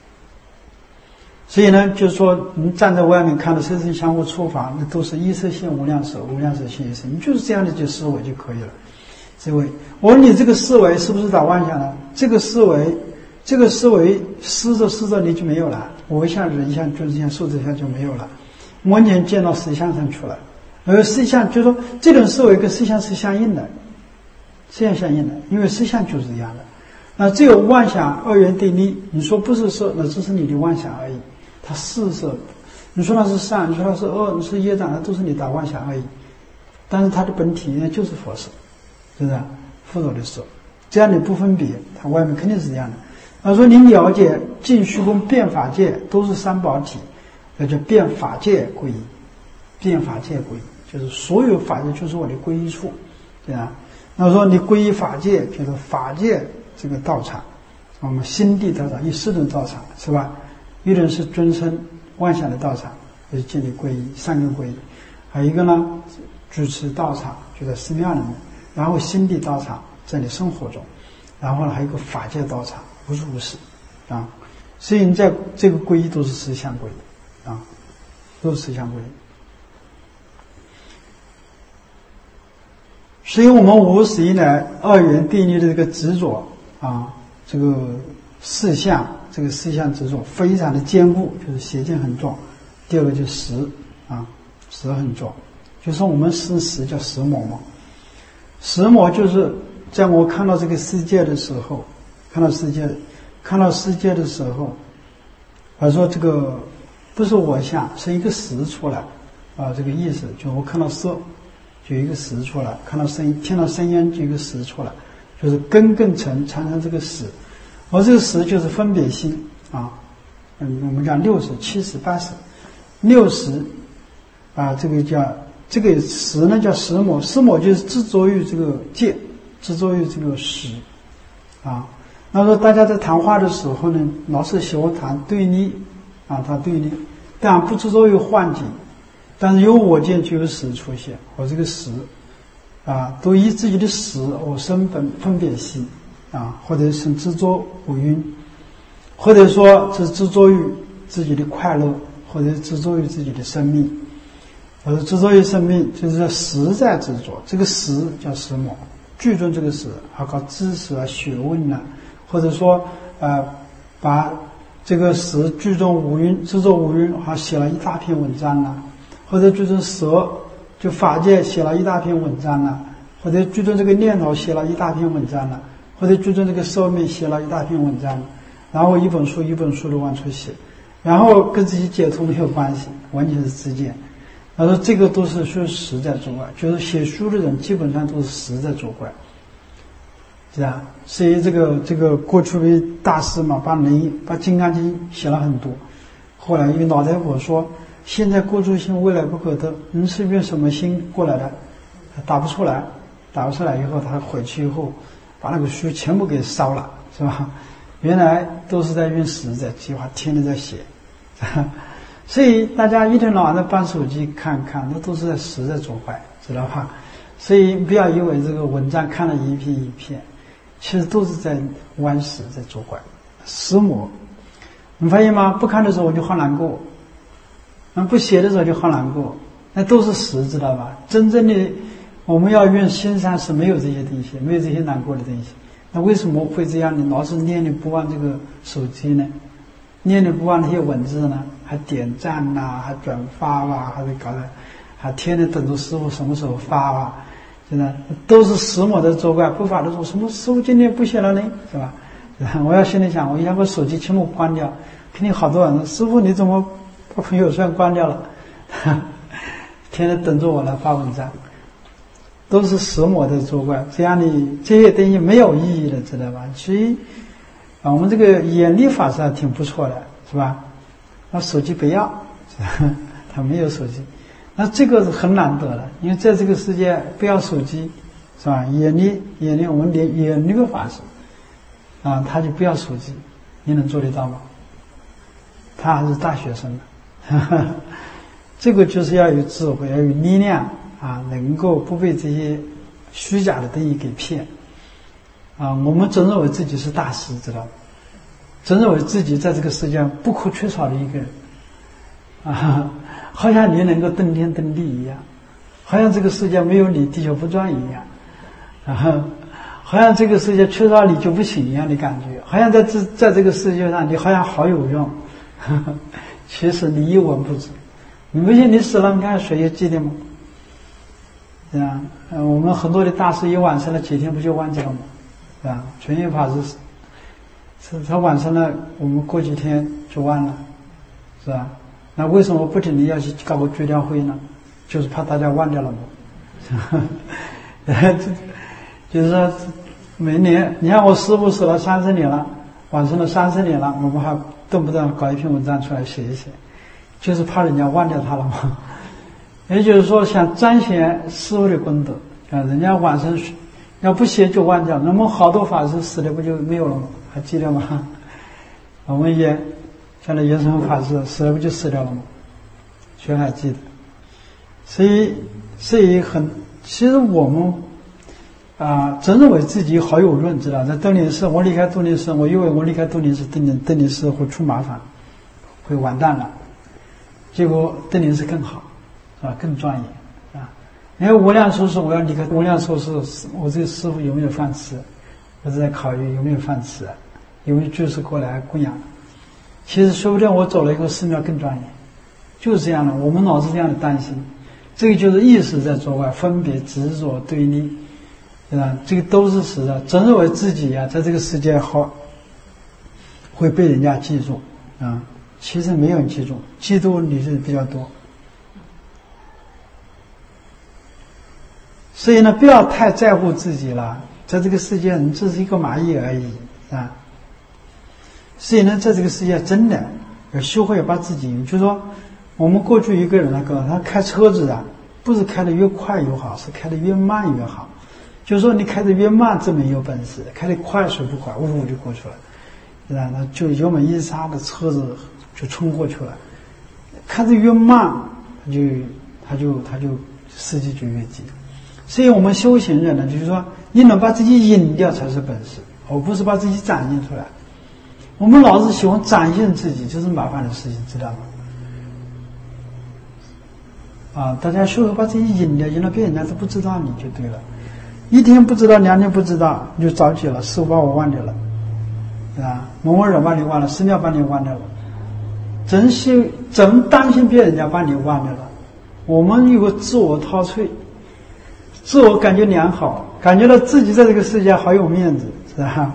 所以呢，就是说，你站在外面看到色身相互触法，那都是一色现无量色，无量色现一色，你就是这样的去思维就可以了。思维，我问你这个思维是不是打妄想呢？这个思维，这个思维思着思着你就没有了，我相、人相、众生相、寿者相就没有了，完全见到实相上去了。而实相就是说，这种思维跟实相是相应的。这样相应的，因为实相就是这样的。那只有妄想二元对立，你说不是色，那只是你的妄想而已。它是色，你说它是善，你说它是恶，你是业障，那都是你打妄想而已。但是它的本体呢，就是佛色，是不是？佛陀的色，这样你不分别，它外面肯定是这样的。他说你了解尽虚空变法界都是三宝体，那叫变法界归一，变法界归一，就是所有法界就是我的归一处，对吧？那说你皈依法界，就是法界这个道场，我们心地道场，有四种道场是吧？一种是尊称妄想的道场，就是建立皈依，三个皈依；还有一个呢，主持道场，就在寺庙里面；然后心地道场，在你生活中；然后呢，还有一个法界道场，无处无事啊。所以你在这个皈依都是实相皈依啊。 都是实相归。所以我们无始以来二元定律的这个执着啊，这个四相，这个四相执着非常的坚固，就是邪见很重。第二个就是识啊，识很重，就是我们是识叫识魔嘛。识魔就是在我看到这个世界的时候，看到世界，看到世界的时候，我说这个不是我相，是一个识出来啊，这个意思就我看到色，就一个识出来；看到声音，听到声音就一个识出来，就是根更沉产生这个识，而这个识就是分别心啊。嗯，我们讲六识、七识、八识，六识啊，这个叫这个识呢叫识魔，识魔就是执着于这个界，执着于这个识啊。那说大家在谈话的时候呢，老是喜欢谈对立啊，谈对立，但不执着于幻境，但是有我见就有识出现，我这个识啊，都以自己的识我生本分别心啊，或者是执着五蕴，或者说是执着于自己的快乐，或者执着于自己的生命，或者执着于生命，就是实在执着。这个实叫实魔，具足这个实，还搞知识啊、学问啊，或者说呃，把这个实具足五蕴，执着五蕴，还写了一大篇文章啊，或者具足舌，就法界写了一大篇文章啊，或者具足这个念头写了一大篇文章啊，或者具足这个寿命写了一大篇文章，然后一本书一本书的往出写。然后跟自己解脱没有关系，完全是自见。他说这个都是说实在作怪，就是写书的人基本上都是实在作怪，是吧？所以这个这个过去的大师嘛，把人把《金刚经》写了很多。后来一个老太婆说：“现在过去心，未来不可得。你是用什么心过来的？”打不出来，打不出来以后，他回去以后把那个书全部给烧了，是吧？原来都是在用实在计划，天天在写。所以大家一天到晚的搬手机看看，那都是在实在作怪，知道吧？所以不要以为这个文章看了一篇一篇，其实都是在玩实，在作怪，实魔。你发现吗？不看的时候我就好难过，那不写的时候就好难过，那都是实，知道吧？真正的我们要用心上是没有这些东西，没有这些难过的东西。那为什么会这样呢？老是念念不忘这个手机呢？念念不忘那些文字呢，还点赞呐、啊，还转发啊，还是搞的，还天天等着师父什么时候发啊？现在都是死魔的作怪，不发的说什么师父今天不写了呢，是吧？我要心里想，我要把手机全部关掉。肯定好多人说师父你怎么把朋友圈关掉了？天天等着我来发文章，都是死魔的作怪。这样的这些东西没有意义的，知道吧？所以。啊，我们这个眼力法师还挺不错的，是吧？那手机不要，他没有手机，那这个是很难得的，因为在这个世界不要手机，是吧？眼力眼力，我们连眼力法师啊，他就不要手机，你能做得到吗？他还是大学生呢，这个就是要有智慧，要有力量啊，能够不被这些虚假的东西给骗。啊，我们总认为自己是大师，知道吗？总认为自己在这个世界上不可缺少的一个人，啊，好像你能够登天登地一样，好像这个世界没有你地球不转一样，然后好像这个世界缺少你就不行一样的感觉，好像在这在这个世界上你好像好有用，呵呵，其实你一文不值。你不信你死了，你看谁也记得吗？对吧？呃，我们很多的大师一往生了几天不就忘记了吗？是吧？纯元法师是他往生了，我们过几天就忘了，是吧？那为什么不停地要去搞个追悼会呢？就是怕大家忘掉了嘛。就是说，每年你看我师父死了三十年了，往生了三十年了，我们还动不动搞一篇文章出来写一写，就是怕人家忘掉他了嘛。也就是说，想彰显师父的功德啊，人家往生。要不写就忘掉，那么好多法师死了不就没有了吗？还记得吗？我们也像那延生法师死了不就死掉了吗？谁还记得？所以，所以很，其实我们啊，真认为自己好有论，知道？在邓林寺，我离开邓林寺，我以为我离开邓林寺，邓林邓林寺会出麻烦，会完蛋了。 结果对你是更好，是吧？更庄严啊！因为无量寿司，我要离开无量寿司，我这个师父有没有饭吃？我是在考虑有没有饭吃，有没有居士过来供养。其实说不定我走了以后，寺庙更庄严，就是这样的。我们老是这样的担心，这个就是意识在作怪，分别、执着、对立，对吧？这个都是实的。真认为自己呀、啊，在这个世界好，会被人家记住啊。其实没有人记住，记住你是比较多。所以呢，不要太在乎自己了。在这个世界，你只是一个蚂蚁而已啊。所以呢，在这个世界真的要学会把自己，就是说，我们过去一个人那个他开车子啊，不是开得越快越好，是开得越慢越好。就是说，你开得越慢，证明有本事；开得快，谁不快？呜呜就过去了，对吧？那就油门一刹，的车子就冲过去了。开得越慢，他就他就他就司机就越急。所以我们修行人呢，就是说，你能把自己引掉才是本事，而不是把自己展现出来。我们老是喜欢展现自己，就是麻烦的事情，知道吗？啊，大家学会把自己引掉，引到别人家都不知道你就对了。一天不知道，两天不知道，你就着急了，师父把我忘掉了，对吧？某某人把你忘了，寺庙把你忘掉了，真是真担心别人家把你忘掉了。我们有个自我陶醉。自我感觉良好，感觉到自己在这个世界好有面子，是吧？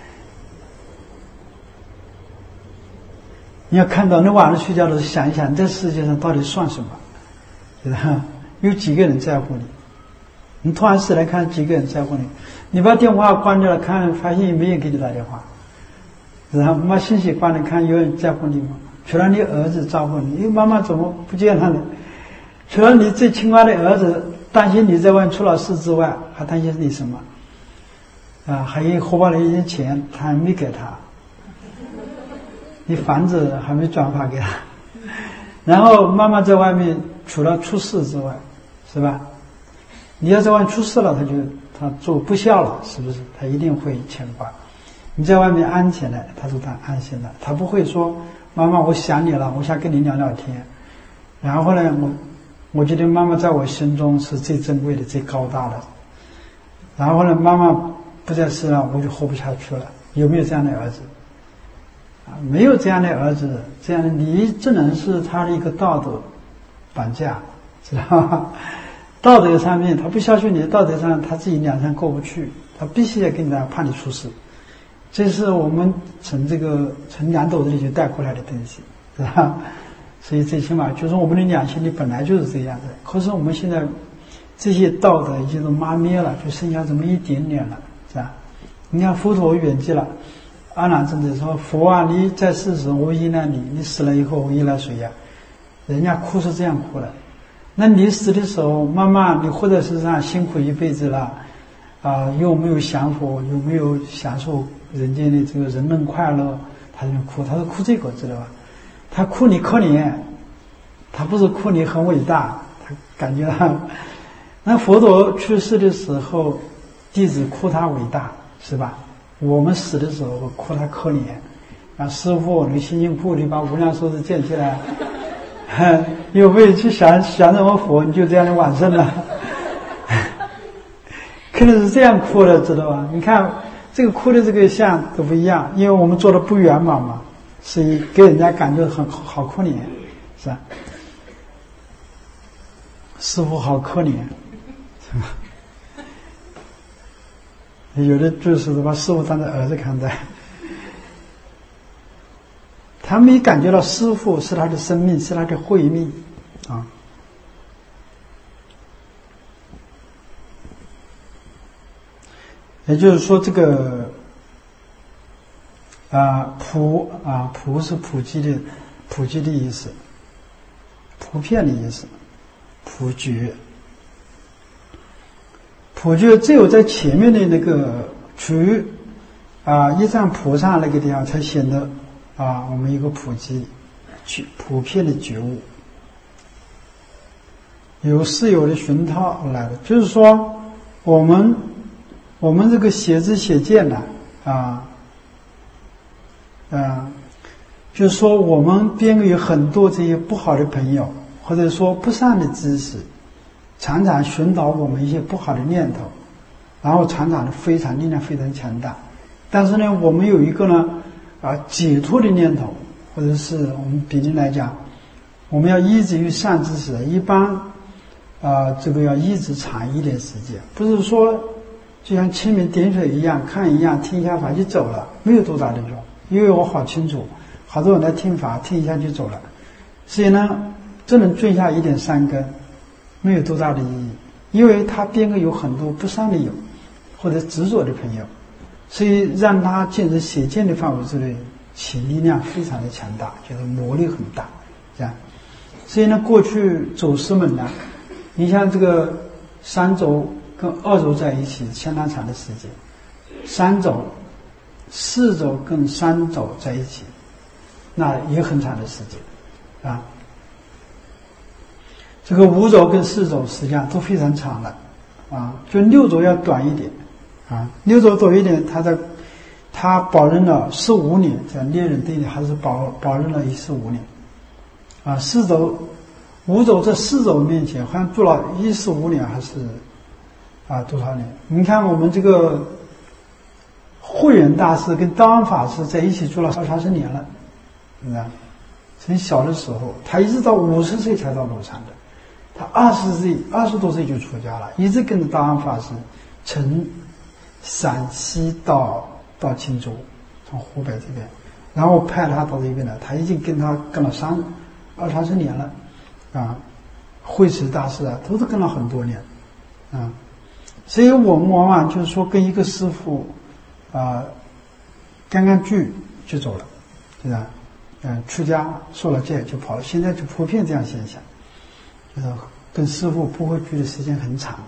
你要看到，你晚上睡觉的时候想一想，这世界上到底算什么？是吧？有几个人在乎你？你突然醒来看，几个人在乎你？你把电话关掉了，看发现没人给你打电话，然后把信息关了，看有人在乎你吗？除了你儿子照顾你，因为妈妈怎么不见了呢？除了你最亲爱的儿子担心你在外面出了事之外，还担心你什么？啊，还有荷包里一点钱，他还没给他，你房子还没转发给他，然后妈妈在外面除了出事之外，是吧？你要在外面出事了，他就他做不孝了，是不是？他一定会牵挂。你在外面安全了，他说他安心了，他不会说妈妈我想你了，我想跟你聊聊天，然后呢我。我觉得妈妈在我心中是最珍贵的、最高大的。然后呢，妈妈不在世了，我就活不下去了。有没有这样的儿子？啊，没有这样的儿子，这样的你只能是他的一个道德绑架，知道吗？道德上面他不孝顺你，道德上他自己两山过不去，他必须要跟他怕你出事。这是我们从这个从两斗子里就带过来的东西，是吧？所以最起码就是我们的良心里本来就是这样的，可是我们现在这些道德已经都抹灭了，就剩下这么一点点了，是吧？你看佛陀圆寂了，阿难尊者说：“佛啊，你在世时我依赖你，你死了以后我依赖谁呀？”人家哭是这样哭的。那你死的时候，妈妈你活在世上辛苦一辈子了，啊、呃，有没有享福？有没有享受人间的这个人伦快乐？他就哭，他说哭这个知道吧？他哭你可怜，他不是哭你很伟大，他感觉到，那佛陀去世的时候，弟子哭他伟大，是吧？我们死的时候哭他可怜，啊，师父你辛辛苦苦地把无量寿司建起来，有没有去想想什么佛，你就这样的往生了？肯定是这样哭的，知道吧？你看这个哭的这个相都不一样，因为我们做的不圆满嘛。所以给人家感觉很好可怜，是吧？师父好可怜，是吧？有的就是把师父当成儿子看待，他没感觉到师父是他的生命，是他的慧命啊。也就是说，这个。啊，普啊，普是普及的，普及的意思，普遍的意思，普觉，普觉只有在前面的那个处啊一丈菩萨那个地方才显得啊我们一个普及，普遍的觉悟，有是有的熏陶来的，就是说我们我们这个写字写见呢啊。啊， 就是说我们边有很多这些不好的朋友，或者说不善的知识，常常寻导我们一些不好的念头，然后常常的非常力量非常强大。但是呢，我们有一个呢啊解脱的念头，或者是我们比例来讲，我们要依止于善知识，一般啊这个要依止长一点时间，不是说就像清明点水一样，看一样听一下法就走了，没有多大的用。因为我好清楚，好多人来听法听一下就走了，所以呢只能种下一点善根，没有多大的意义。因为他边个有很多不善的友或者执着的朋友，所以让他进入邪见的范围之内，其力量非常的强大，就是魔力很大，这样。所以呢，过去走师们呢，你像这个三轴跟二轴在一起相当长的时间，三轴四轴跟三轴在一起，那也很长的时间啊。这个五轴跟四轴实际上都非常长了啊，就六轴要短一点啊，六轴短一点，他在他保任了十五年，在猎人队里还是保保任了一十五年啊。四轴五轴在四轴面前好像做了一十五年还是啊多少年？你看我们这个慧远大师跟道安法师在一起住了二三十年了，是吧？从小的时候，他一直到五十岁才到庐山的，他二十岁二十多岁就出家了，一直跟着道安法师从陕西到到青州，从湖北这边，然后派他到这边来，他已经跟他跟了三二三十年了，啊，慧持大师啊，都是跟了很多年，啊，所以我们往往就是说跟一个师父。啊，刚刚聚就走了，对吧？嗯，出家受了戒就跑了。现在就普遍这样现象，就是跟师父不会聚的时间很长。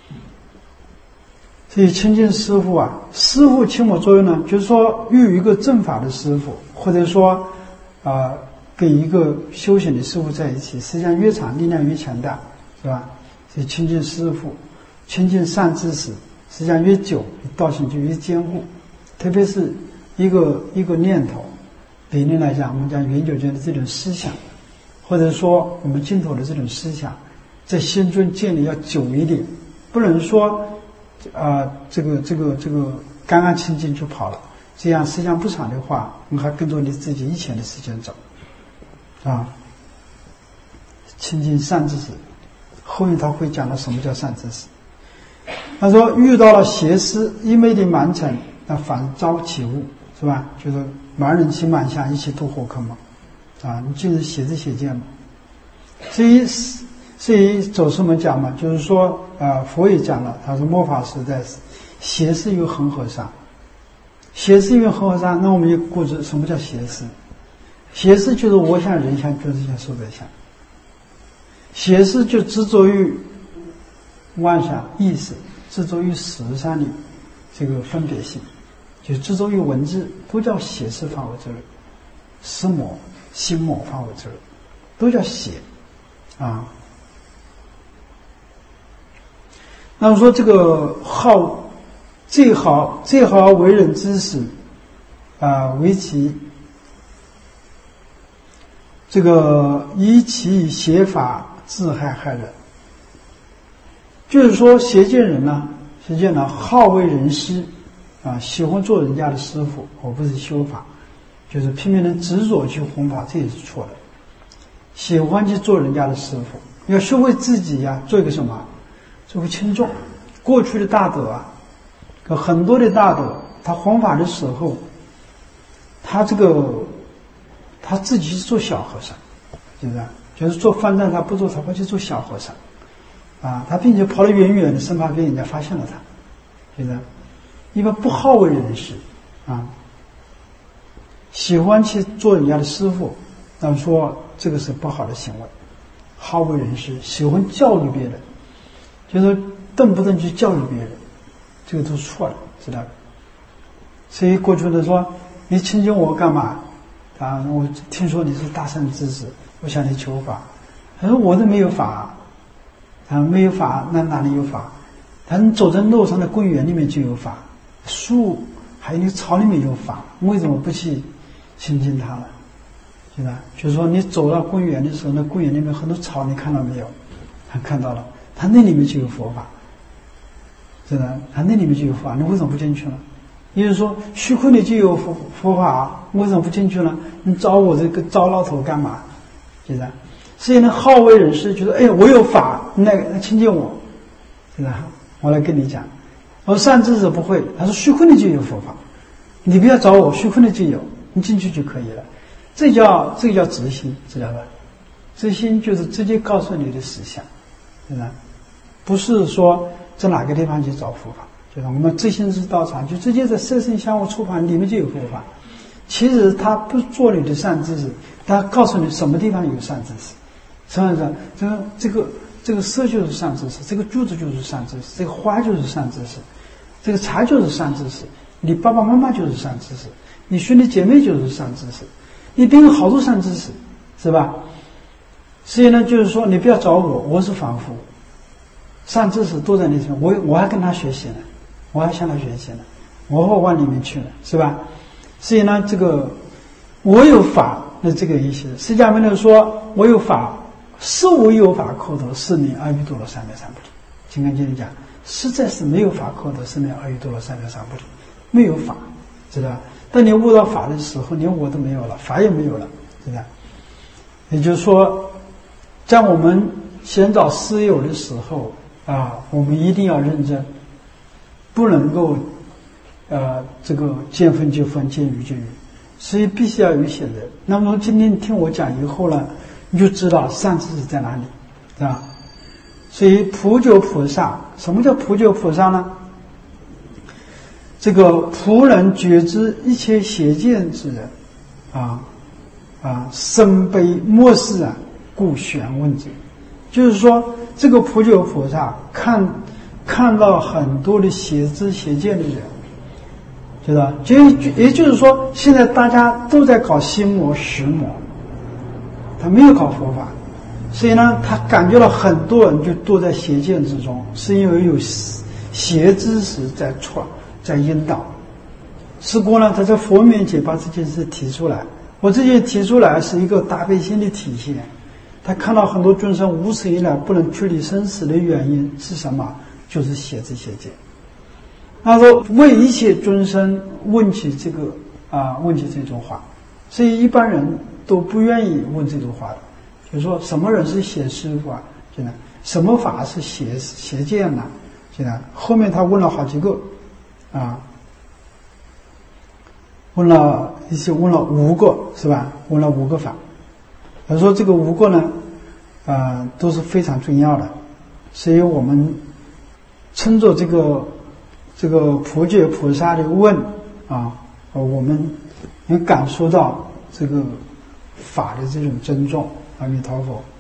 所以亲近师父啊，师父起我作用呢，就是说遇一个正法的师父，或者说啊跟一个修行的师父在一起，实际上越长力量越强大，是吧？所以亲近师父，亲近善知识。实际上越久，道行就越坚固。特别是一个一个念头，比例来讲，我们讲圆九觉的这种思想，或者说我们净土的这种思想，在心中建立要久一点，不能说啊、呃、这个这个这个刚刚亲近就跑了，这样时间不长的话，我们还跟着你自己以前的时间走啊。亲近善知识，后面他会讲到什么叫善知识。他说遇到了邪师一昧的蛮尘，那反遭起误，是吧？就是蛮人起蛮相，一起堕火坑嘛，啊，你进入邪知邪见嘛。所以所以走师们讲嘛，就是说啊、呃，佛也讲了，他说末法时代邪师与恒河沙，邪师与恒河沙，那我们就估知什么叫邪师？邪师就是我相、人相、觉知相、受者相。邪师就执着于妄想意识，执着于实相的这个分别性，就执着于文字，都叫邪识范围之内，识魔、心魔范围之内，都叫邪啊。那么说这个好最好最好为人之识啊，为其这个以其邪法自害害人。就是说邪见人呢，邪见呢好为人师啊，喜欢做人家的师傅，而不是修法，就是拼命的执着去弘法，这也是错的。喜欢去做人家的师傅，要学会自己呀、啊，做一个什么？做个轻重。过去的大德啊，有很多的大德，他弘法的时候，他这个他自己是做小和尚，是不是？就是做方丈他不做，他会去做小和尚。啊，他并且跑得远远的，生怕被人家发现了他，觉得一般不好为人师啊，喜欢去做人家的师傅，那么说这个是不好的行为。好为人师，喜欢教育别人，就是动不动去教育别人，这个都是错的，知道的。所以过去的说，你亲近我干嘛？啊，我听说你是大善知识，我向你求法。他说我都没有法。他没有法，那哪里有法？他你走在路上的公园里面就有法，树还有那个草里面有法，为什么不去亲近他呢？ 对吧？就是说你走到公园的时候，那公园里面很多草，你看到没有？他看到了，他那里面就有佛法，是的，他那里面就有佛法，你为什么不进去呢？也就是说，虚空里就有佛佛法，为什么不进去呢？你找我这个糟老头干嘛？是的，所以呢，好为人师觉得，哎，我有法，那那亲近我，是的，我来跟你讲。我说善知识不会，他说虚空里就有佛法，你不要找我，虚空里就有，你进去就可以了。这叫这个叫直心，知道吧？直心就是直接告诉你的实相，对吧？不是说在哪个地方去找佛法，就是我们直心是道场，就直接在色身香味触法里面就有佛法。其实他不做你的善知识，他告诉你什么地方有善知识，什么的这个这个这个色就是善知识，这个柱子就是善知识，这个花就是善知识，这个茶就是善知识，你爸爸妈妈就是善知识，你兄弟姐妹就是善知识，一定有好多善知识，是吧？所以呢，就是说你不要找我，我是凡夫，善知识都在那边，我我还跟他学习呢，我还向他学习呢，我会往里面去了，是吧？所以呢，这个我有法，那这个意思，释迦牟尼说我有法，是无有法可得，是名阿耨多罗三藐三菩提。金刚经里讲，实在是没有法可得，是名阿耨多罗三藐三菩提，没有法，知道吧？当你悟到法的时候，连我都没有了，法也没有了，知道吧？也就是说，在我们寻找私有的时候啊，我们一定要认真，不能够呃这个见分就分，见语就语，所以必须要有一些人。那么今天听我讲以后呢，你就知道善知识在哪里，对吧？所以普救菩萨，什么叫普救菩萨呢？这个仆人觉知一切邪见之人，啊啊，深悲漠视啊，故玄问之。就是说，这个普救菩萨看看到很多的邪知邪见的人，知道？就也就是说，现在大家都在搞心魔实魔，他没有搞佛法，所以呢，他感觉到很多人就堕在邪见之中，是因为有邪知识在传。在引导，是故呢，他在佛面前把这件事提出来。我这件提出来是一个大悲心的体现。他看到很多众生无始以来不能脱离生死的原因是什么？就是邪知邪见。他说为一切众生问起这个啊，问起这种话，所以一般人都不愿意问这种话的。就是说什么人是邪师傅啊？现在什么法是邪邪见呢？现在后面他问了好几个。啊，问了一些，问了五个是吧？问了五个法。他说这个五个呢，呃，都是非常重要的，所以我们称作这个这个普觉菩萨的问啊，我们能感受到这个法的这种尊重。阿弥陀佛。